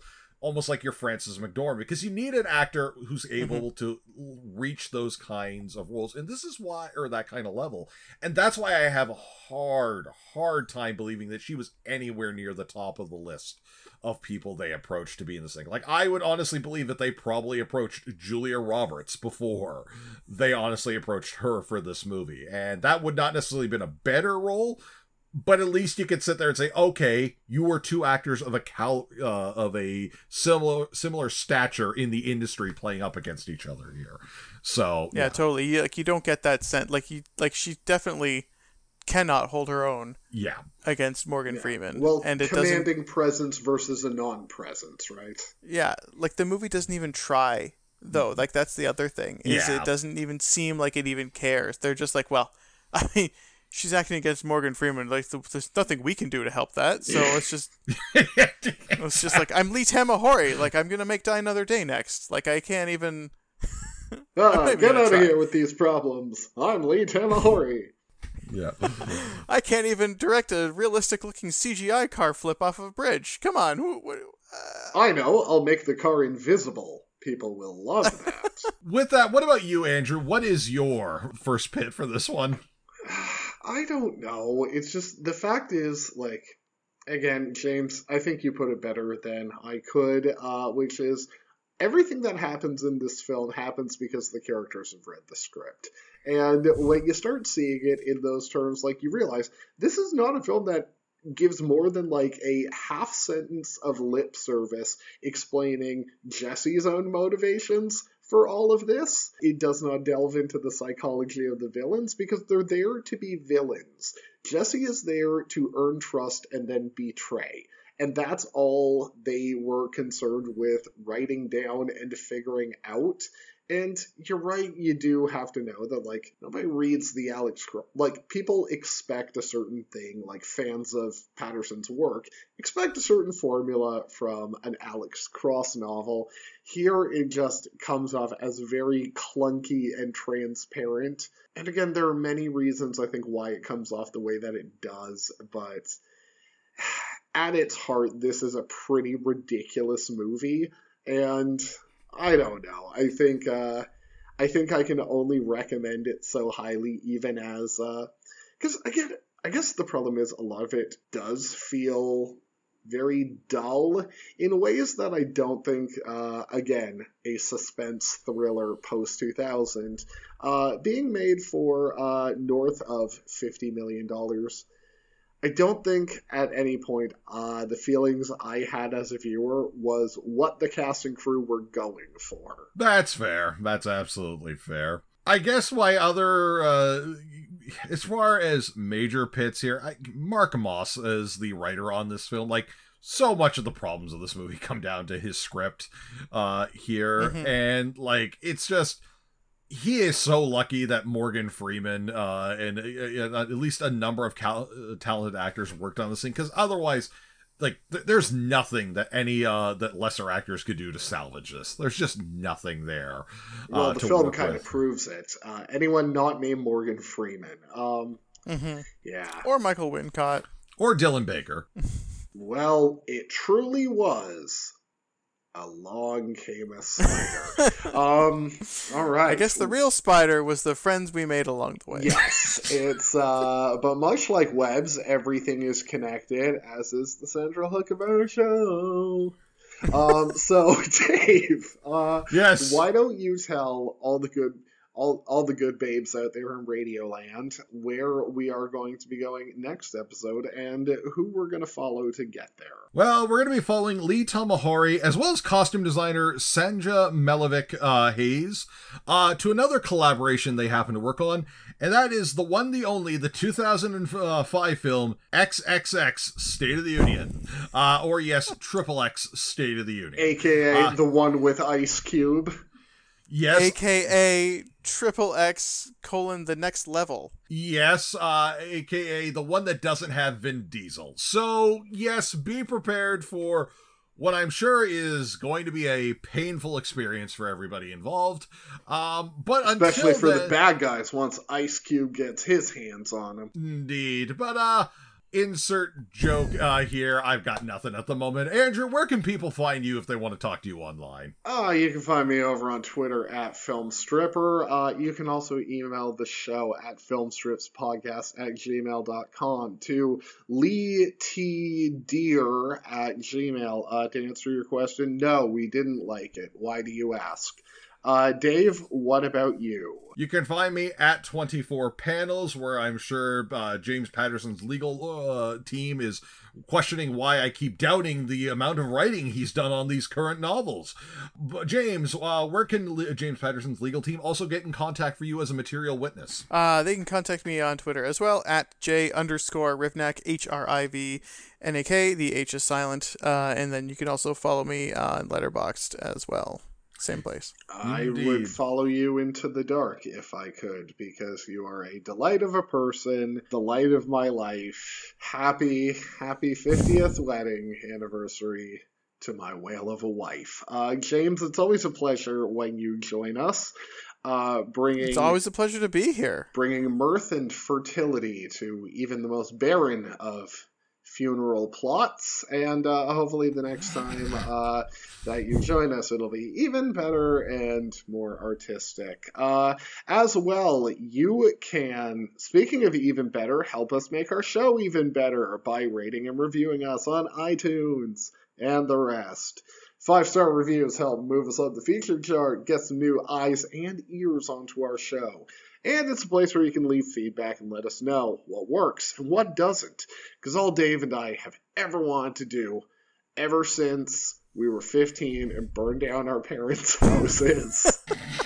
almost like your Frances McDormand, because you need an actor who's able mm-hmm. to reach those kinds of roles. And this is why, or that kind of level. And that's why I have a hard, hard time believing that she was anywhere near the top of the list of people they approached to be in this thing. Like, I would honestly believe that they probably approached Julia Roberts before they honestly approached her for this movie. And that would not necessarily have been a better role, but at least you could sit there and say, okay, you were two actors of a cal- uh, of a similar similar stature in the industry playing up against each other here. So yeah, yeah. totally. You, like you don't get that sense. Like you, like she definitely cannot hold her own. Yeah. Against Morgan yeah. Freeman. Well, and it commanding doesn't... presence versus a non-presence, right? Yeah, like the movie doesn't even try though. Like that's the other thing is yeah. it doesn't even seem like it even cares. They're just like, well, I mean. She's acting against Morgan Freeman. Like, there's nothing we can do to help that. So it's just, it's just like I'm Lee Tamahori. Like, I'm gonna make Die Another Day next. Like, I can't even. Ah, get out of here with these problems. I'm Lee Tamahori. Yeah. I can't even direct a realistic-looking C G I car flip off of a bridge. Come on. Who, who, uh... I know. I'll make the car invisible. People will love that. With that, what about you, Andrew? What is your first pick for this one? I don't know. It's just, the fact is, like, again, James, I think you put it better than I could, uh, which is, everything that happens in this film happens because the characters have read the script. And when you start seeing it in those terms, like, you realize, this is not a film that gives more than, like, a half sentence of lip service explaining Jesse's own motivations for all of this. It does not delve into the psychology of the villains because they're there to be villains. Jesse is there to earn trust and then betray. And that's all they were concerned with writing down and figuring out. And you're right, you do have to know that, like, nobody reads the Alex Cross. Like, people expect a certain thing, like fans of Patterson's work, expect a certain formula from an Alex Cross novel. Here, it just comes off as very clunky and transparent. And again, there are many reasons, I think, why it comes off the way that it does, but at its heart, this is a pretty ridiculous movie, and I don't know. I think uh, I think I can only recommend it so highly, even as because uh, again, I guess the problem is a lot of it does feel very dull in ways that I don't think. Uh, again, a suspense thriller post two thousand, uh, being made for uh, north of fifty million dollars. I don't think at any point uh, the feelings I had as a viewer was what the cast and crew were going for. That's fair. That's absolutely fair. I guess my other, uh, as far as major pits here, I, Mark Moss is the writer on this film. Like, so much of the problems of this movie come down to his script uh, here. Mm-hmm. And, like, it's just... He is so lucky that Morgan Freeman uh, and uh, at least a number of cal- talented actors worked on this thing, because otherwise, like, th- there's nothing that any uh, that lesser actors could do to salvage this. There's just nothing there. Uh, well, the to film work kind with. of proves it. Uh, anyone not named Morgan Freeman, um, mm-hmm. yeah, or Michael Wincott, or Dylan Baker. Well, it truly was. Along came a spider. um, all right. I guess the real spider was the friends we made along the way. Yes, it's, uh, but much like webs, everything is connected, as is the central hook of our show. Um, so, Dave, uh, yes. why don't you tell all the good, all, all the good babes out there in Radioland where we are going to be going next episode and who we're going to follow to get there. Well, we're going to be following Lee Tamahori as well as costume designer Sanja Melovic uh, Hayes uh, to another collaboration they happen to work on, and that is the one, the only, the two thousand five film X X X State of the Union, uh, or yes, Triple X State of the Union. A K A uh, the one with Ice Cube. Yes. A K A Triple X colon the next level. Yes, uh, A K A the one that doesn't have Vin Diesel. So, yes, be prepared for what I'm sure is going to be a painful experience for everybody involved. Um, but Especially until for then, the bad guys once Ice Cube gets his hands on him. Indeed. But, uh, insert joke uh, here. I've got nothing at the moment. Andrew, where can people find you if they want to talk to you online? Uh, you can find me over on Twitter at FilmStripper. Uh, you can also email the show at filmstripspodcast at gmail dot com, to Lee T. Deer at Gmail. Uh, to answer your question, no, we didn't like it. Why do you ask? Uh, Dave, what about you? You can find me at twenty-four panels, where I'm sure uh, James Patterson's legal uh, team is questioning why I keep doubting the amount of writing he's done on these current novels. But James, uh, where can Le- James Patterson's legal team also get in contact for you as a material witness? Uh, they can contact me on Twitter as well, at J underscore Rivnak, H R I V N A K. The H is silent. Uh, and then you can also follow me on Letterboxd as well. Same place. I Indeed. would follow you into the dark if I could, because you are a delight of a person, the light of my life. Happy, happy fiftieth wedding anniversary to my whale of a wife. Uh, James, it's always a pleasure when you join us. Uh, bringing It's always a pleasure to be here. Bringing mirth and fertility to even the most barren of funeral plots, and uh, hopefully the next time uh, that you join us, it'll be even better and more artistic. Uh, as well, you can, speaking of even better, help us make our show even better by rating and reviewing us on iTunes and the rest. Five-star reviews help move us up the feature chart, get some new eyes and ears onto our show. And it's a place where you can leave feedback and let us know what works and what doesn't. Because all Dave and I have ever wanted to do, ever since we were fifteen and burned down our parents' houses,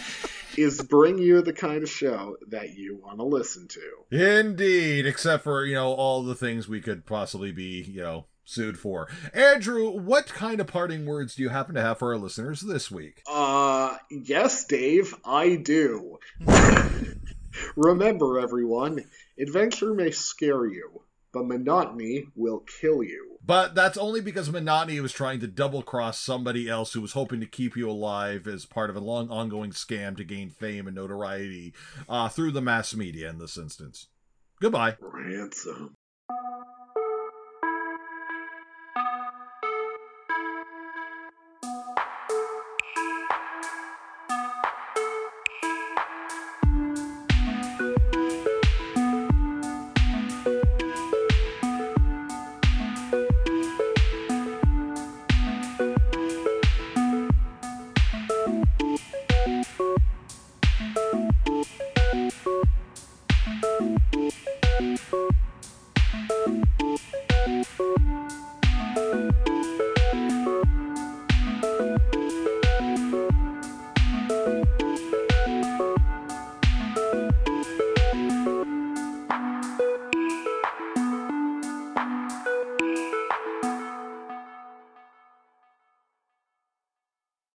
is bring you the kind of show that you want to listen to. Indeed, except for, you know, all the things we could possibly be, you know, sued for. Andrew, what kind of parting words do you happen to have for our listeners this week? Uh, yes, Dave, I do. Remember, everyone, adventure may scare you, but monotony will kill you. But that's only because monotony was trying to double-cross somebody else who was hoping to keep you alive as part of a long ongoing scam to gain fame and notoriety uh, through the mass media in this instance. Goodbye. Ransom.